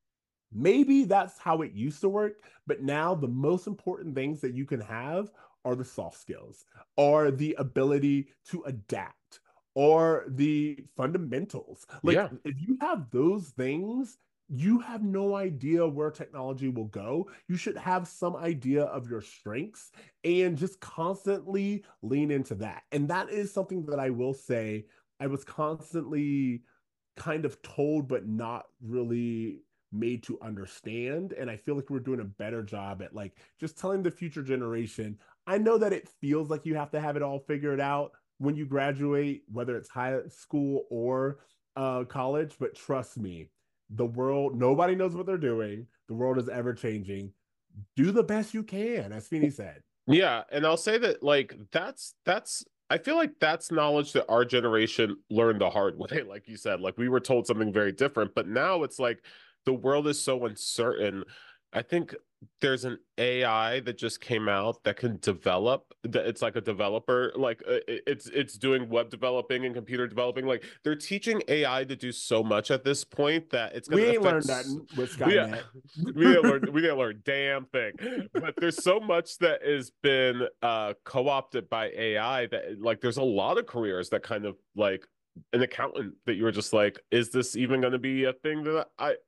Maybe that's how it used to work, but now the most important things that you can have are the soft skills, or the ability to adapt, or the fundamentals. Like, Yeah. if you have those things, you have no idea where technology will go. You should have some idea of your strengths and just constantly lean into that. And that is something that I will say I was constantly kind of told, but not really made to understand. And I feel like we're doing a better job at like just telling the future generation. I know that it feels like you have to have it all figured out when you graduate, whether it's high school or college, but trust me, the world, nobody knows what they're doing. The world is ever changing. Do the best you can, as Feeney said. Yeah, and I'll say that like that's I feel like that's knowledge that our generation learned the hard way, like you said. Like we were told something very different, but now it's like the world is so uncertain. I think there's an AI that just came out that can develop that it's like a developer like it's doing web developing and computer developing like they're teaching AI to do so much at this point that it's going We to ain't affect learned that with yeah Skynet. we didn't learn damn thing but there's so much that has been co-opted by AI that like there's a lot of careers that kind of like an accountant that you were just like is this even going to be a thing that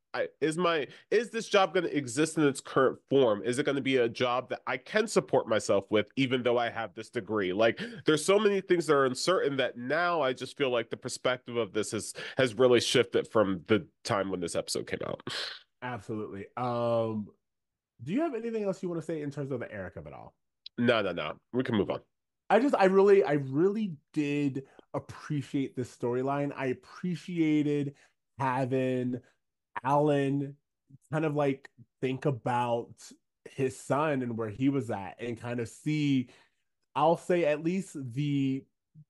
is this job going to exist in its current form? Is it going to be a job that I can support myself with, even though I have this degree? Like, there's so many things that are uncertain that now I just feel like the perspective of this has really shifted from the time when this episode came out. Absolutely. Do you have anything else you want to say in terms of the Eric of it all? No, no, no. We can move on. I really did appreciate this storyline. I appreciated having Alan kind of like think about his son and where he was at and kind of see, I'll say, at least the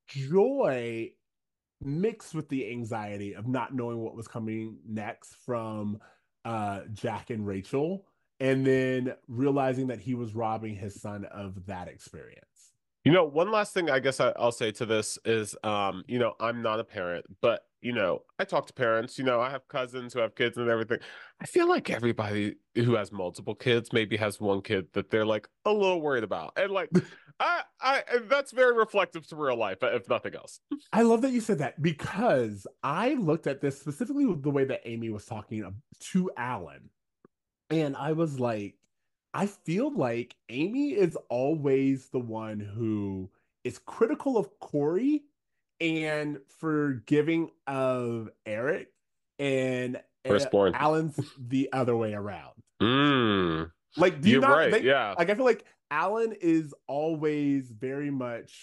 joy mixed with the anxiety of not knowing what was coming next from Jack and Rachel, and then realizing that he was robbing his son of that experience. You know, one last thing I guess I'll say to this is, I'm not a parent, but I talk to parents. I have cousins who have kids and everything. I feel like everybody who has multiple kids maybe has one kid that they're like a little worried about, and like, and that's very reflective to real life, if nothing else. I love that you said that because I looked at this specifically with the way that Amy was talking to Alan. And I was like, I feel like Amy is always the one who is critical of Corey and forgiving of Eric, and Firstborn. Alan's the other way around. Mm, Like, do you you're not right. think, Yeah. like, I feel like Alan is always very much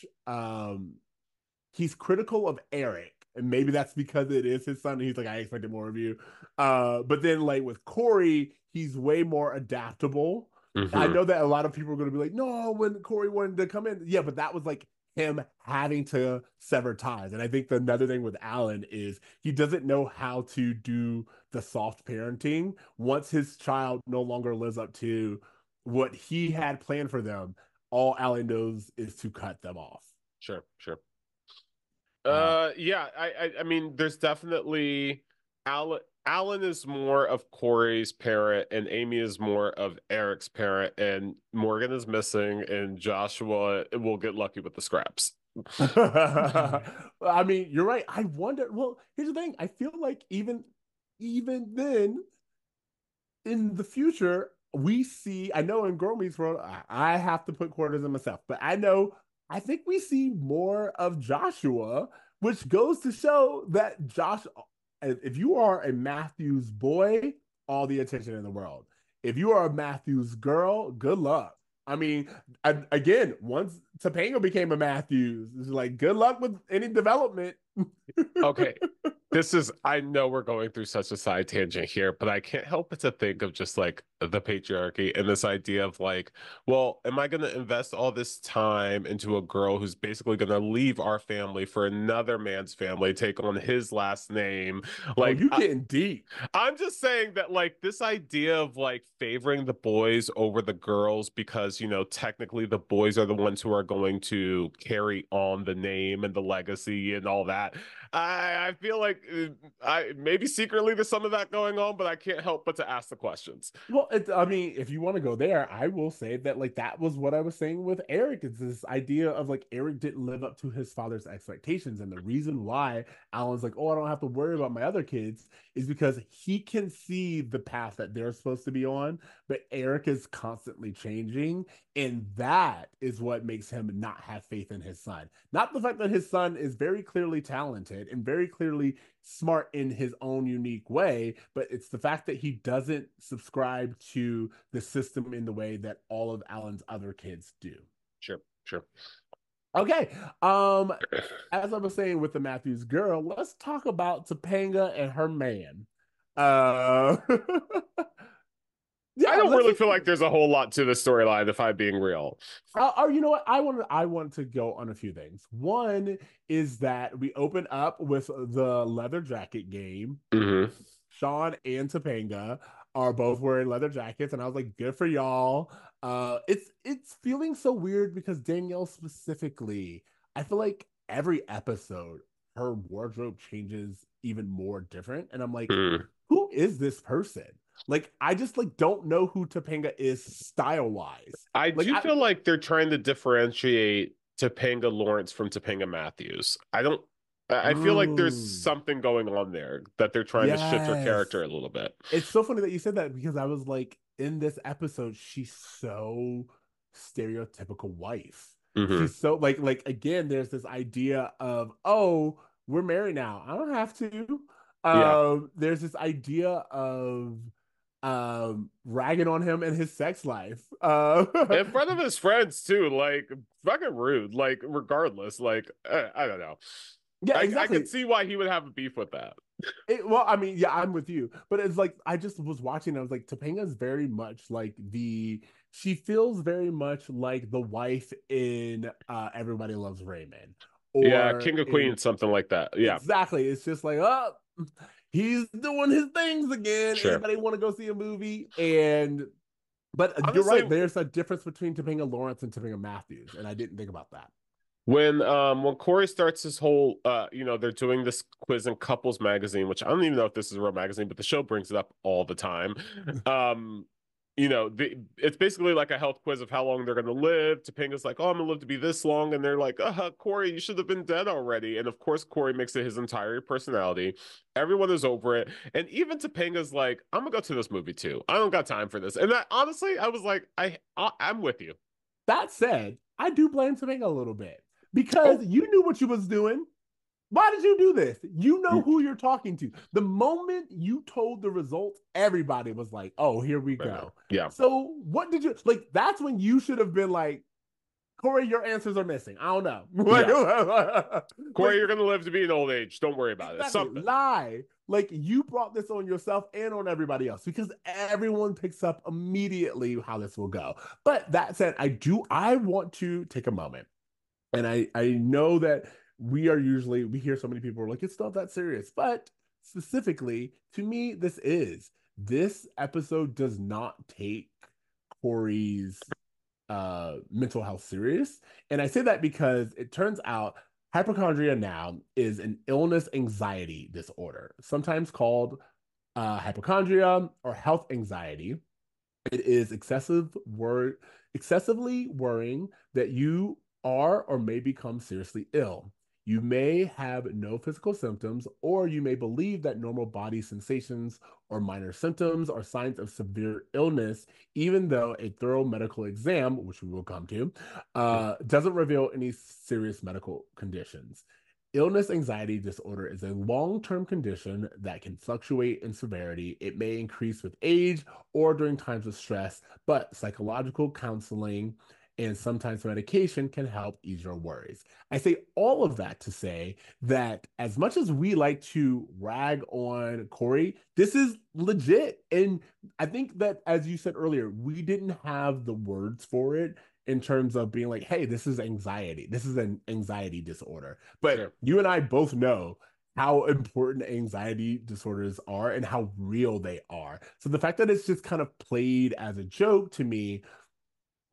he's critical of Eric, and maybe that's because it is his son. And he's like, I expected more of you. But then like with Corey, he's way more adaptable. I Hmm. know that a lot of people are going to be like, no, when Corey wanted to come in, yeah, but that was like him having to sever ties. And I think the another thing with Alan is he doesn't know how to do the soft parenting once his child no longer lives up to what he had planned for them. All Alan knows is to cut them off. Sure, sure. Uh, Yeah, I mean, there's definitely Alan. Alan is more of Corey's parent, and Amy is more of Eric's parent, and Morgan is missing, and Joshua will get lucky with the scraps. I mean, you're right. I wonder. Well, here's the thing. I feel like even then, in the future, we see. I know in Girl Meets World, I have to put quarters in myself, but I know. I think we see more of Joshua, which goes to show that Josh, if you are a Matthews boy, all the attention in the world. If you are a Matthews girl, good luck. I mean, again, once Topanga became a Matthews, it's like good luck with any development. Okay. I know we're going through such a side tangent here, but I can't help but to think of just like the patriarchy and this idea of like, well, am I going to invest all this time into a girl who's basically going to leave our family for another man's family, take on his last name? Oh, Like, you getting deep. I'm just saying that like this idea of like favoring the boys over the girls because technically the boys are the ones who are going to carry on the name and the legacy and all that. I feel like I maybe secretly there's some of that going on, but I can't help but to ask the questions. Well, I mean, if you want to go there, I will say that like that was what I was saying with Eric. It's this idea of like Eric didn't live up to his father's expectations, and the reason why Alan's like, oh, I don't have to worry about my other kids, is because he can see the path that they're supposed to be on, but Eric is constantly changing, and that is what makes him not have faith in his son. Not the fact that his son is very clearly talented and very clearly smart in his own unique way, but it's the fact that he doesn't subscribe to the system in the way that all of Alan's other kids do. Sure, sure. Okay. As I was saying with the Matthews girl, let's talk about Topanga and her man. Uh I yeah, don't let's really just feel like there's a whole lot to the storyline, if I'm being real. you know what? I want to go on a few things. One is that we open up with the leather jacket game. Mm-hmm. Sean and Topanga are both wearing leather jackets, and I was like, good for y'all. It's feeling so weird because Danielle specifically, I feel like every episode her wardrobe changes even more different, and I'm like, Mm. who is this person? Like, I just like don't know who Topanga is style wise. I Like, do feel like they're trying to differentiate Topanga Lawrence from Topanga Matthews. I feel like there's mm, something going on there that they're trying to shift her yes. character a little bit. It's so funny that you said that because I was like, in this episode, she's so stereotypical wife. Mm-hmm. She's so like again, there's this idea of, oh, we're married now. I don't have to. Yeah. There's this idea of ragging on him and his sex life. In front of his friends too, like fucking rude. Like regardless, like I don't know. Yeah, I exactly. could see why he would have a beef with that. Well, I mean, yeah, I'm with you, but it's like I just was watching. I was like, Topanga's very much like she feels very much like the wife in Everybody Loves Raymond, Yeah, or King of in Queens, something like that. Yeah, exactly. It's just like, oh, he's doing his things again. sure. Anybody want to go see a movie? But you're Honestly, right. There's a difference between Topanga Lawrence and Topanga Matthews, and I didn't think about that. when Corey starts his whole they're doing this quiz in Couples Magazine, which I don't even know if this is a real magazine, but the show brings it up all the time. Um, it's basically like a health quiz of how long they're gonna live. Topanga's like, oh, I'm gonna live to be this long, and they're like, Corey, you should have been dead already. And of course, Corey makes it his entire personality. Everyone is over it, and even Topanga's like, I'm gonna go to this movie too. I don't got time for this. And that honestly, I was like, I'm with you. That said, I do blame Topanga a little bit because Oh, you knew what you was doing. Why did you do this? You know who you're talking to. The moment you told the results, everybody was like, oh, here we go. yeah. So what did you like? That's when you should have been like, Corey, your answers are missing. I don't know. Corey, Like, you're gonna live to be an old age. Don't worry about it. exactly. Something. Lie. Like you brought this on yourself and on everybody else because everyone picks up immediately how this will go. But that said, I want to take a moment. And I know that we hear so many people are like, it's not that serious. But specifically, to me, this episode does not take Corey's mental health serious. And I say that because it turns out hypochondria now is an illness anxiety disorder, sometimes called hypochondria or health anxiety. It is excessively worrying that you are or may become seriously ill. You may have no physical symptoms, or you may believe that normal body sensations or minor symptoms are signs of severe illness, even though a thorough medical exam, which we will come to, doesn't reveal any serious medical conditions. Illness anxiety disorder is a long term condition that can fluctuate in severity. It may increase with age or during times of stress, but psychological counseling and sometimes medication can help ease your worries. I say all of that to say that as much as we like to rag on Corey, this is legit. And I think that, as you said earlier, we didn't have the words for it in terms of being like, hey, this is anxiety. This is an anxiety disorder. But Sure. you and I both know how important anxiety disorders are and how real they are. So the fact that it's just kind of played as a joke to me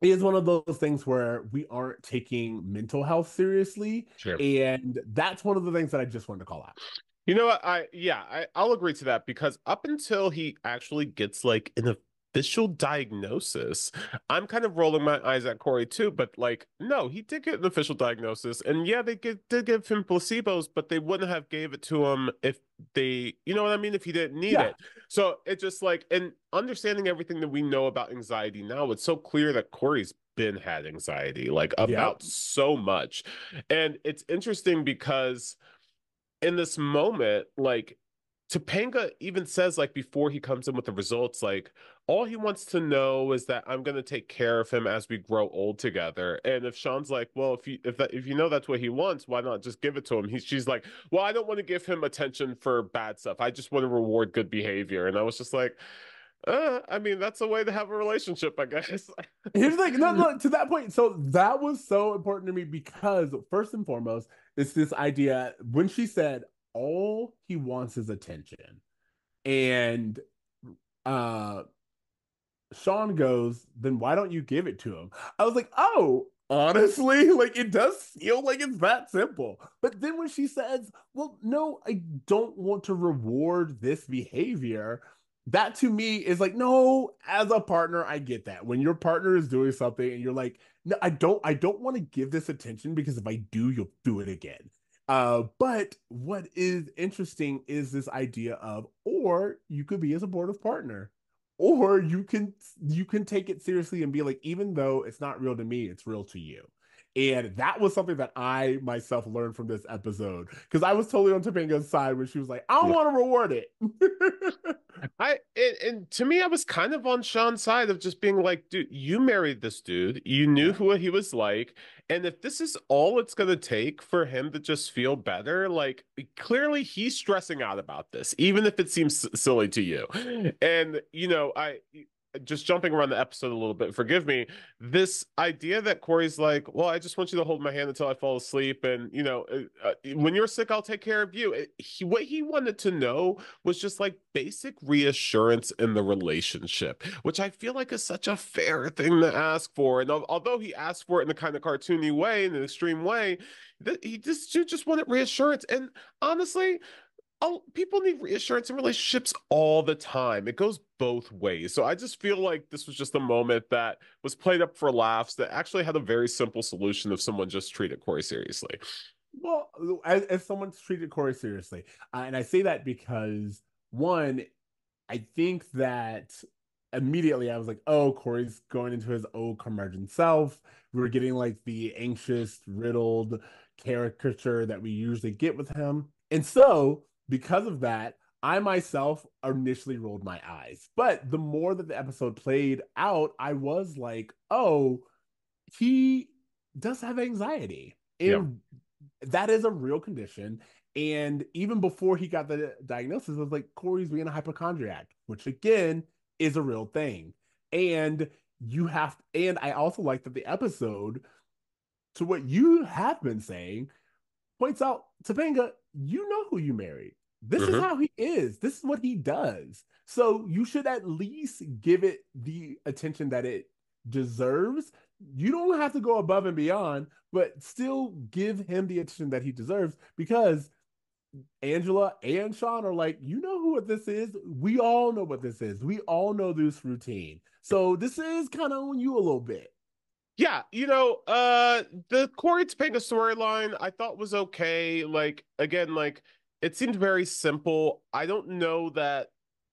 it is one of those things where we aren't taking mental health seriously. Sure. And that's one of the things that I just wanted to call out. You know what? I'll agree to that because up until he actually gets like an official diagnosis, I'm kind of rolling my eyes at Corey too. But like, no, he did get an official diagnosis, and yeah, did give him placebos, but they wouldn't have gave it to him if you know what I mean, if he didn't need Yeah. it. So it just like, and understanding everything that we know about anxiety now, it's so clear that Corey's been had anxiety like Yep. about so much, and it's interesting because in this moment, like Topanga even says, like before he comes in with the results, like all he wants to know is that I'm gonna take care of him as we grow old together. And if Sean's like, well, if you know that's what he wants, why not just give it to him? She's like, well, I don't want to give him attention for bad stuff. I just want to reward good behavior. And I was just like, I mean, that's a way to have a relationship, I guess. Here's the thing, no, no, to that point. So that was so important to me because first and foremost, it's this idea when she said all he wants is attention. And uh Sean goes, then why don't you give it to him? I was like, oh, honestly, like it does feel like it's that simple. But then when she says, well, no, I don't want to reward this behavior, that to me is like, no, as a partner, I get that. When your partner is doing something and you're like, no, I don't want to give this attention because if I do, you'll do it again. But what is interesting is this idea of, or you could be a supportive partner or you can take it seriously and be like, even though it's not real to me, it's real to you. And that was something that I myself learned from this episode because I was totally on Topanga's side when she was like, I don't want to reward it. And to me, I was kind of on Sean's side of just being like, dude, you married this dude, you knew Yeah. who he was like, and if this is all it's gonna take for him to just feel better, like clearly he's stressing out about this, even if it seems silly to you. And you know, I just jumping around the episode a little bit, forgive me, this idea that Corey's like, well, I just want you to hold my hand until I fall asleep, and you know, when you're sick, I'll take care of you. What he wanted to know was just like basic reassurance in the relationship, which I feel like is such a fair thing to ask for. And although he asked for it in a kind of cartoony way, in an extreme way, he just wanted reassurance. And honestly, people need reassurance in relationships all the time. It goes both ways. So I just feel like this was just a moment that was played up for laughs that actually had a very simple solution if someone just treated Corey seriously. Well, as someone's treated Corey seriously, and I say that because one, I think that immediately I was like, oh, Corey's going into his old curmudgeon self. We were getting like the anxious, riddled caricature that we usually get with him. And so, because of that, I myself initially rolled my eyes. But the more that the episode played out, I was like, oh, he does have anxiety. Yeah. And that is a real condition. And even before he got the diagnosis, it was like Corey's being a hypochondriac, which again is a real thing. And and I also like that the episode, to what you have been saying, points out, Topanga, you know who you married. This is Hmm. how he is. This is what he does. So you should at least give it the attention that it deserves. You don't have to go above and beyond, but still give him the attention that he deserves because Angela and Sean are like, you know who what this is? We all know what this is. We all know this routine. So this is kind of on you a little bit. Yeah, you know, the Corey Topanga storyline I thought was okay. Like again, like it seemed very simple. I don't know that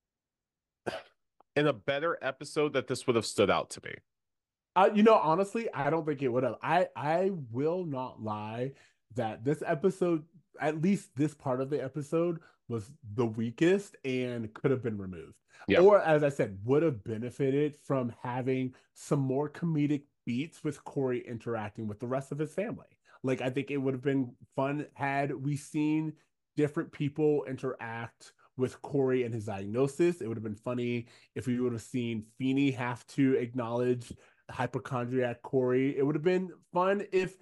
in a better episode that this would have stood out to me. Honestly, I don't think it would have. I will not lie that this episode, at least this part of the episode, was the weakest and could have been removed. Yeah. Or, as I said, would have benefited from having some more comedic beats with Corey interacting with the rest of his family. Like, I think it would have been fun had we seen different people interact with Corey and his diagnosis. It would have been funny if we would have seen Feeny have to acknowledge hypochondriac Corey. It would have been fun if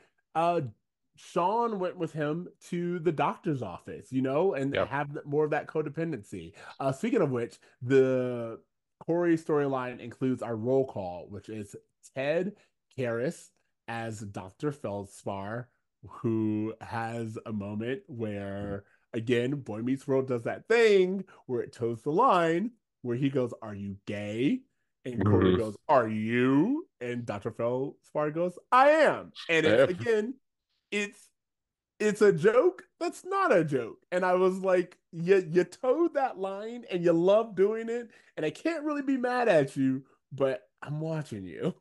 Sean went with him to the doctor's office, and Yeah. have more of that codependency. Speaking of which, the Corey storyline includes our roll call, which is Ted Karis as Dr. Feldspar, who has a moment where, again, Boy Meets World does that thing where it toes the line, where he goes, "Are you gay?" And Corey Mhm. goes, "Are you?" And Dr. Feldspar goes, "I am." And it's, Yep. again, it's it's a joke that's not a joke. And I was like, you towed that line and you love doing it, and I can't really be mad at you, but I'm watching you.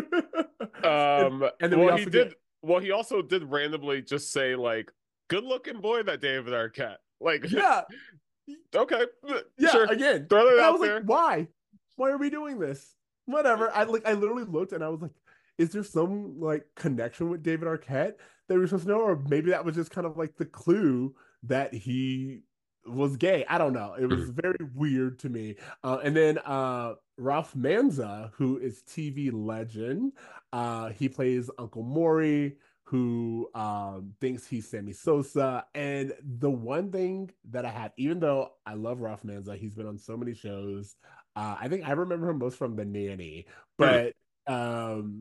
and, and then we Well, he also get, did. Well, he also did randomly just say like, "Good looking boy, that David Arquette." Like, yeah, okay, yeah, sure, again. throw it And I out was like, there. why? Why are we doing this? Whatever. I literally looked and I was like, is there some like connection with David Arquette that we're supposed to know? Or maybe that was just kind of like the clue that he was gay. I don't know. It was very weird to me. And then Ralph Manza, who is TV legend, he plays Uncle Maury, who thinks he's Sammy Sosa. And the one thing that I have, even though I love Ralph Manza, he's been on so many shows. I think I remember him most from The Nanny, but um,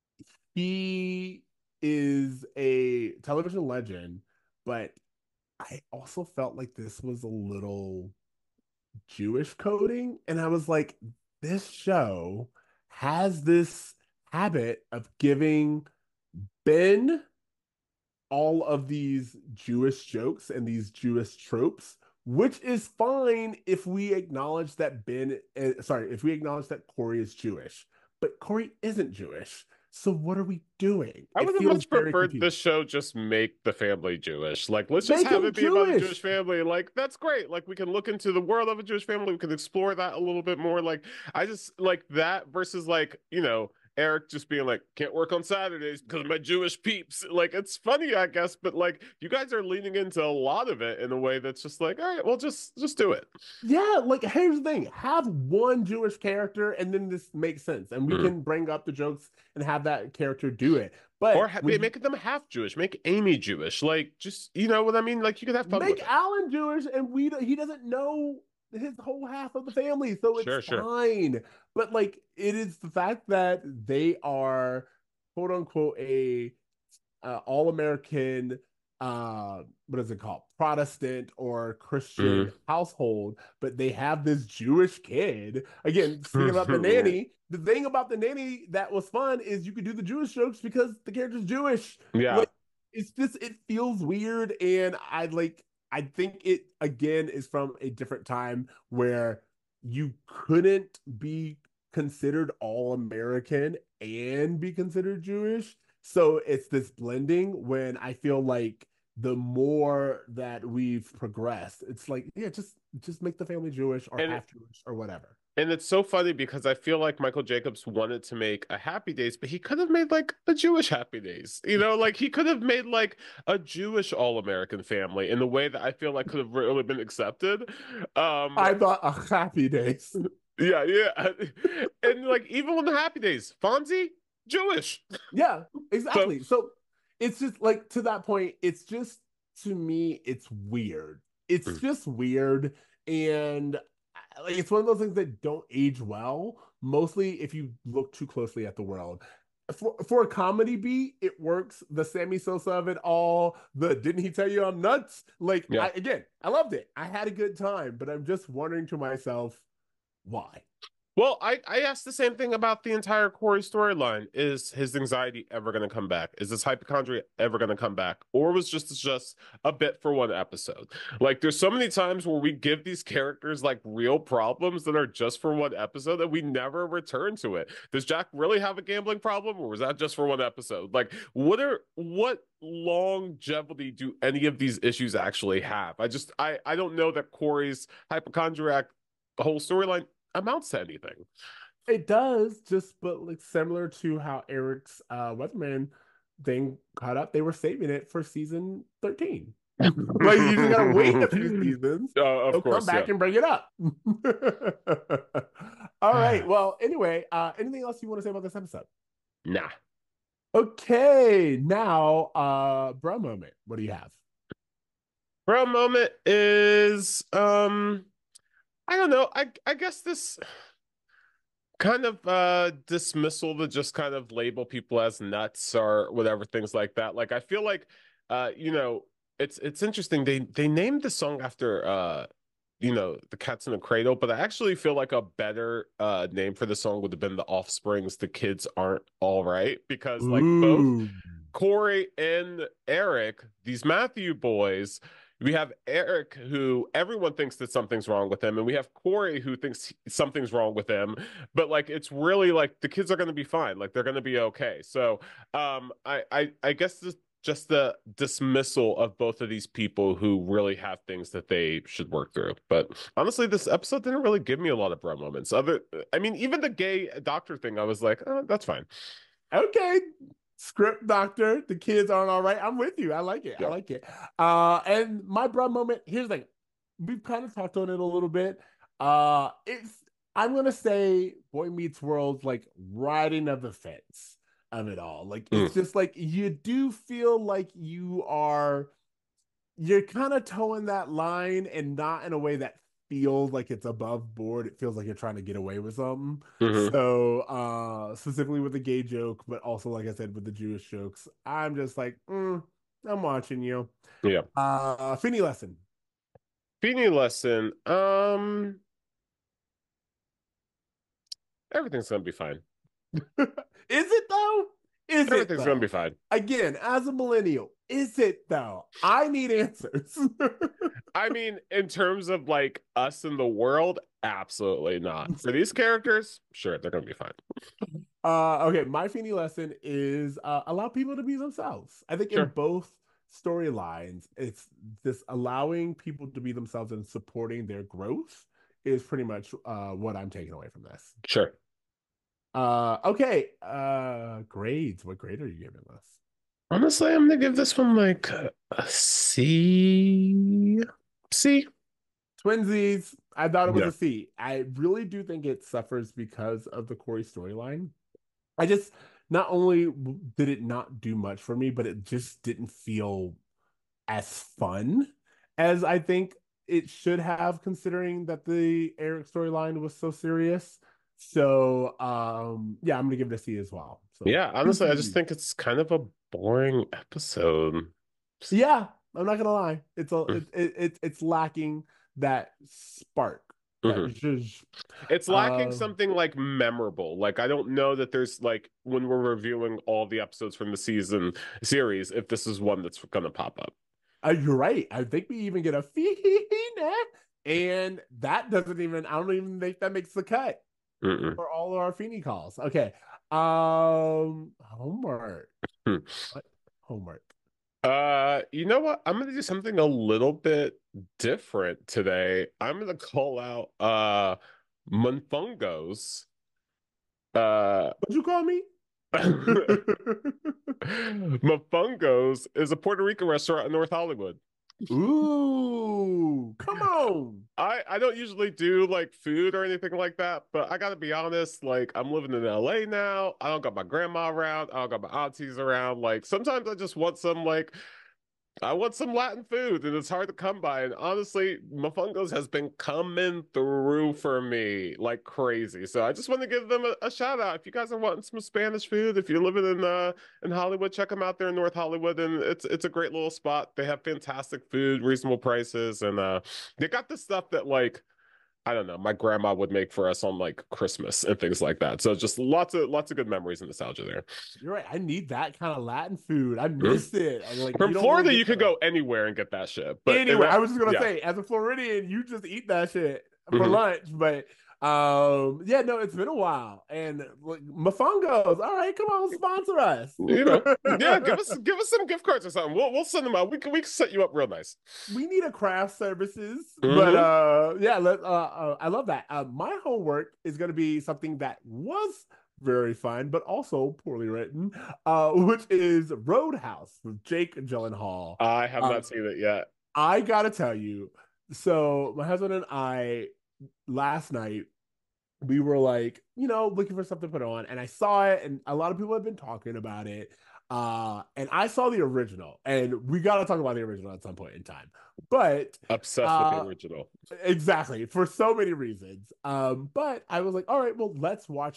he is a television legend. But I also felt like this was a little Jewish coding. And I was like, this show has this habit of giving Ben all of these Jewish jokes and these Jewish tropes, which is fine if we acknowledge that if we acknowledge that Corey is Jewish, but Corey isn't Jewish. So what are we doing? I It would have feels much very preferred confusing. this show just make the family Jewish. Like, let's just Make have him it be about a Jewish Jewish. family. Like, that's great. Like, we can look into the world of a Jewish family. We can explore that a little bit more. Like, I just like that versus like, Eric just being like, can't work on Saturdays because of my Jewish peeps. Like, it's funny, I guess, but like, you guys are leaning into a lot of it in a way that's just like, all right, well, just do it. Yeah, like here's the thing. Have one Jewish character and then this makes sense. And we Hmm. can bring up the jokes and have that character do it. Or But when you make them half Jewish. Make Amy Jewish. Like, just you know what I mean. Like, you could have fun make with it. Alan Jewish and he doesn't know his whole half of the family, so it's Sure, sure. fine. But like it is the fact that they are quote unquote a all-American what is it called? Protestant or Christian Mm. household, but they have this Jewish kid. Again, speaking about the nanny, the thing about the nanny that was fun is you could do the Jewish jokes because the character's Jewish. Yeah. Like it's just it feels weird, and I think it again is from a different time where you couldn't be considered all American and be considered Jewish. So it's this blending when I feel like the more that we've progressed, it's like, yeah, just make the family Jewish or And half Jewish or whatever. And it's so funny because I feel like Michael Jacobs wanted to make a Happy Days, but he could have made like a Jewish Happy Days. Like he could have made like a Jewish All-American Family in the way that I feel like could have really been accepted. Um, I thought a happy days. yeah, yeah. And like even with the Happy Days, Fonzie, Jewish. Yeah, So exactly. So it's just like to that point, it's just to me, it's weird. It's just weird. And like it's one of those things that don't age well, mostly if you look too closely at the world. For a comedy beat, it works. The Sammy Sosa of it all, the didn't he tell you I'm nuts? Like yeah. I loved it. I had a good time, but I'm just wondering to myself, why? Well, I asked the same thing about the entire Corey storyline. Is his anxiety ever going to come back? Is this hypochondria ever going to come back? Or was just a bit for one episode? Like, there's so many times where we give these characters like real problems that are just for one episode and we never return to it. Does Jack really have a gambling problem, or was that just for one episode? Like, what longevity do any of these issues actually have? I don't know that Corey's hypochondriac whole storyline amounts to anything. It does, just but like similar to how Eric's Weatherman thing caught up, they were saving it for season 13. Like you just gotta wait a few seasons. Of They'll come course, yeah. back and bring it up. All right. Well, anyway, anything else you want to say about this episode? Nah. Okay, now bro moment. What do you have? For a moment is I don't know. I guess this kind of dismissal to just kind of label people as nuts or whatever, things like that. Like I feel like you know, it's interesting. They named the song after you know, the Cats in the Cradle, but I actually feel like a better name for the song would have been The Offspring's The Kids Aren't All Right, because like both Ooh. Corey and Eric, these Matthew boys, we have Eric who everyone thinks that something's wrong with him, and we have Corey who thinks something's wrong with him, but like it's really like the kids are going to be fine, like they're going to be okay. So I guess this just the dismissal of both of these people who really have things that they should work through. But honestly, this episode didn't really give me a lot of bro moments. I mean, even the gay doctor thing, I was like, oh, that's fine. Okay. Script doctor, the kids aren't all right. I'm with you. I like it. Yeah. I like it. And my bro moment, here's the thing. We've kind of talked on it a little bit. It's I'm gonna say Boy Meets World, like riding of the fence of it all. Like it's just like you do feel like you're kind of towing that line, and not in a way that feels like it's above board. It feels like you're trying to get away with something. Mhm. So specifically with the gay joke, but also like I said with the Jewish jokes, I'm just like, I'm watching you. Yeah. Finney lesson. Feeding lesson. Everything's gonna be fine. Is it though? Is it Everything's gonna though? be fine. Again, as a millennial, is it though? I need answers. I mean, in terms of like us in the world, absolutely not. For these characters, sure, they're gonna be fine. Okay, my Feeny lesson is allow people to be themselves. I think in Sure. both storylines, it's this allowing people to be themselves and supporting their growth is pretty much what I'm taking away from this. Sure. Okay, grades. What grade are you giving this? Honestly, I'm gonna give this one like a C. C. Twinsies. I thought it was Yeah. a C. I really do think it suffers because of the Corey storyline. I just not only did it not do much for me, but it just didn't feel as fun as I think it should have, considering that the Eric storyline was so serious. So yeah, I'm gonna give it a C as well. So Yeah, honestly, I just think it's kind of a boring episode. yeah, I'm not gonna lie. It's lacking that spark. That Mhm. zhuzh. It's lacking Um something like memorable. Like I don't know that there's like when we're reviewing all the episodes from the season series, if this is one that's gonna pop up. You're right. I think we even get a fee, and that doesn't even. I don't even think that makes the cut Mm-mm. for all of our Feeny calls. Okay. Homework. Hmm. What homework? You know what? I'm gonna do something a little bit different today. I'm gonna call out Munfungos. What'd you call me? Mufungos is a Puerto Rican restaurant in North Hollywood. Ooh, come on. I don't usually do like food or anything like that, but I gotta be honest, like I'm living in LA now. I don't got my grandma around, I don't got my aunties around. Like sometimes I just want some like I want some Latin food, and it's hard to come by. And honestly, Mofungos has been coming through for me like crazy. So I just want to give them a shout out. If you guys are wanting some Spanish food, if you're living in Hollywood, check them out there in North Hollywood, and it's a great little spot. They have fantastic food, reasonable prices, and they got the stuff that like I don't know, my grandma would make for us on like Christmas and things like that. So just lots of good memories and nostalgia there. You're right. I need that kind of Latin food. I Mhm. missed it. I like you From don't really Florida, you get could that. go anywhere and get that shit. But Anyway, I was just gonna yeah. say, as a Floridian, you just eat that shit for Mhm. lunch. But yeah, no, it's been a while. And like Mofongos, all right, come on, sponsor us. You know, yeah, give us some gift cards or something. We'll send them out. We can set you up real nice. We need a craft services, but Mhm. yeah, I love that. My homework is gonna be something that was very fun, but also poorly written, which is Roadhouse with Jake Gyllenhaal. I have Um, not seen it yet. I gotta tell you, so my husband and I last night we were like, looking for something to put on, and I saw it, and a lot of people have been talking about it. And I saw the original, and we got to talk about the original at some point in time. But Obsessed with the original. exactly, for so many reasons. But I was like, all right, well, let's watch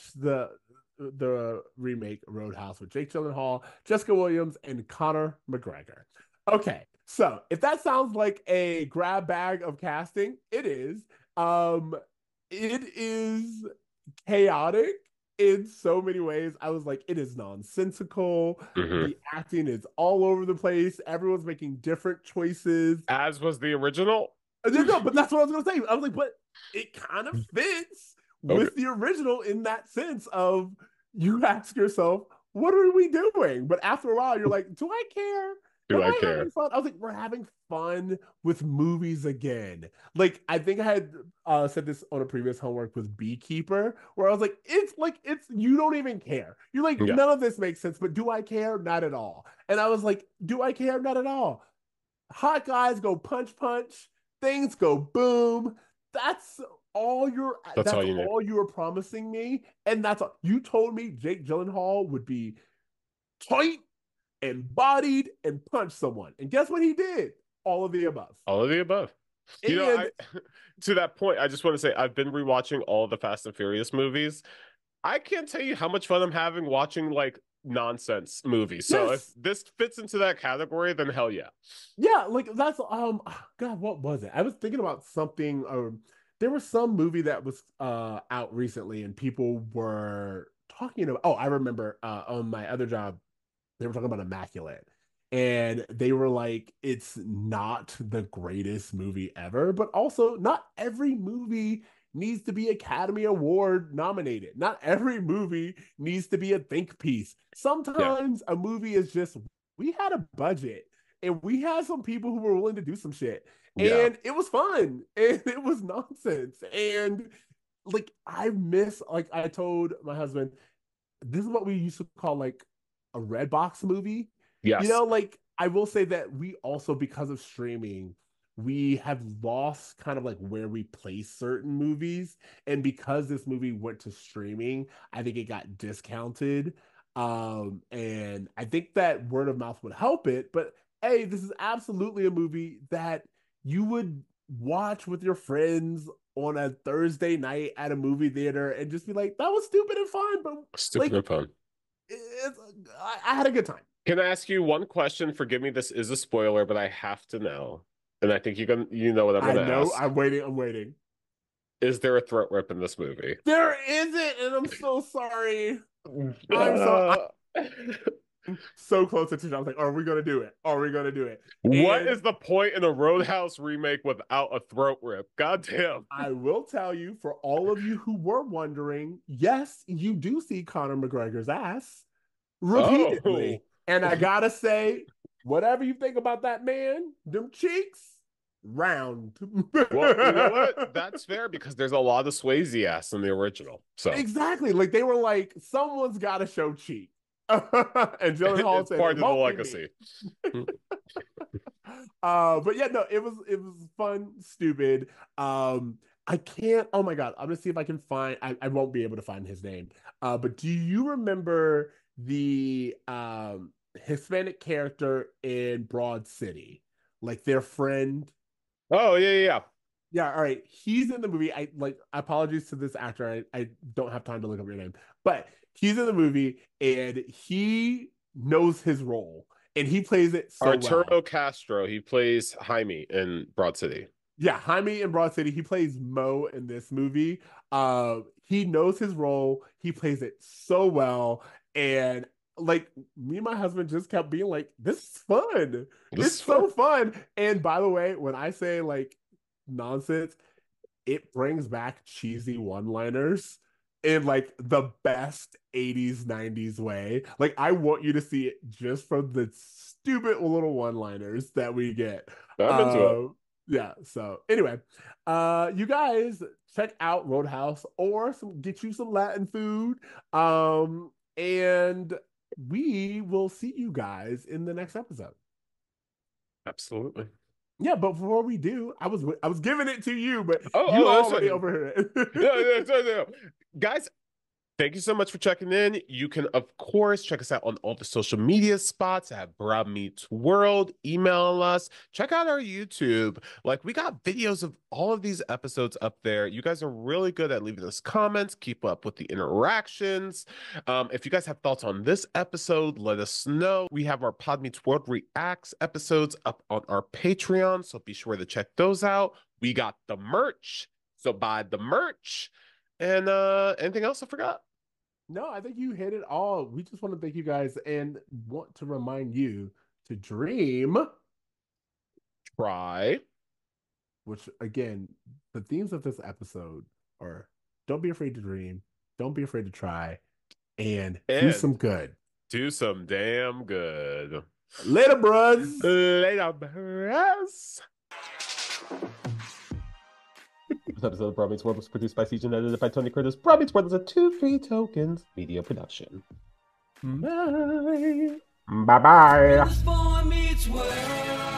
the remake Roadhouse with Jake Gyllenhaal, Jessica Williams, and Conor McGregor. Okay, so if that sounds like a grab bag of casting, it is. It is chaotic in so many ways. I was like, it is nonsensical. Mhm. The acting is all over the place. Everyone's making different choices. As was the original. No, but that's what I was gonna say. I was like, but it kind of fits with Okay. the original in that sense of you ask yourself, what are we doing? But after a while, you're like, do I care? Do Am I I having care? fun? I was like, we're having fun with movies again. Like, I think I had said this on a previous homework with Beekeeper, where I was like, it's you don't even care. You're like, Yeah. none of this makes sense, but do I care? Not at all. And I was like, do I care? Not at all. Hot guys go punch punch, things go boom. That's all you're That's that's all you need. all you were promising me. And that's all you told me Jake Gyllenhaal would be tight and bodied and punch someone. And guess what he did? All of the above. All of the above. You know, And to that point, I just want to say I've been rewatching all the Fast and Furious movies. I can't tell you how much fun I'm having watching like nonsense movies. So if yes, this fits into that category, then hell yeah. yeah, like that's God, what was it? I was thinking about something. There was some movie that was out recently, and people were talking about. Oh, I remember on my other job, they were talking about Immaculate. And they were like, it's not the greatest movie ever, but also not every movie needs to be Academy Award nominated. Not every movie needs to be a think piece. Yeah. Sometimes a movie is just, we had a budget and we had some people who were willing to do some shit. Yeah. And it was fun and it was nonsense. And like, I miss, like, I told my husband, this is what we used to call like a red box movie. You Yes. know, like I will say that we also, because of streaming, we have lost kind of like where we place certain movies. And because this movie went to streaming, I think it got discounted. And I think that word of mouth would help it. But hey, this is absolutely a movie that you would watch with your friends on a Thursday night at a movie theater and just be like, that was stupid and fun, but Stupid like and fun. it's, I had a good time. Can I ask you one question? Forgive me, this is a spoiler, but I have to know. And I think you know what I'm I gonna know. ask. I'm waiting. I'm waiting. Is there a throat rip in this movie? There isn't, and I'm so sorry. Uh, I'm so close to I was like, are we gonna do it? Are we gonna do it? what And is the point in a Roadhouse remake without a throat rip? God damn. I will tell you, for all of you who were wondering, yes, you do see Conor McGregor's ass repeatedly. Oh. And I gotta say, whatever you think about that man, them cheeks, round. Well, you know what? That's fair because there's a lot of Swayze ass in the original. So Exactly. Like they were like, someone's gotta show cheek. And Gyllenhaal it's said, part it of the won't be legacy. me. But yeah, no, it was fun, stupid. I can't, oh my God, I'm gonna see if I can find, I won't be able to find his name. But do you remember the Hispanic character in Broad City? Like their friend? Oh, yeah, yeah, yeah. Yeah, all right. He's in the movie. Apologies to this actor. I don't have time to look up your name, but he's in the movie and he knows his role and he plays it so Arturo well. Castro, he plays Jaime in Broad City. Yeah, Jaime in Broad City. He plays Mo in this movie. He knows his role. He plays it so well. And like me and my husband just kept being like, this is fun. This It's is so fun. fun. And by the way, when I say like nonsense, it brings back cheesy one-liners in like the best 80s 90s way. Like I want you to see it just from the stupid little one-liners that we get. I'm into it. Yeah, so anyway, you guys check out Roadhouse or get you some Latin food. And we will see you guys in the next episode. Absolutely. Yeah, but before we do, I was giving it to you, but Oh, you that's already fine. overheard it. No, no, no, no. Guys, Thank you so much for checking in. You can, of course, check us out on all the social media spots at Bra Meets World. Email us. Check out our YouTube. Like, we got videos of all of these episodes up there. You guys are really good at leaving us comments. Keep up with the interactions. If you guys have thoughts on this episode, let us know. We have our Pod Meets World Reacts episodes up on our Patreon, so be sure to check those out. We got the merch, so buy the merch. And anything else I forgot? No, I think you hit it all. We just want to thank you guys and want to remind you to dream. Try. Which, again, the themes of this episode are don't be afraid to dream, don't be afraid to try, and do some good. Do some damn good. Later, bros. Later, bros. This episode of Bra Meets World was produced by CJ and edited by Tony Curtis. Bra Meets World is a 2 Free Tokens media production. Bye. Bye-bye. This boy meets world.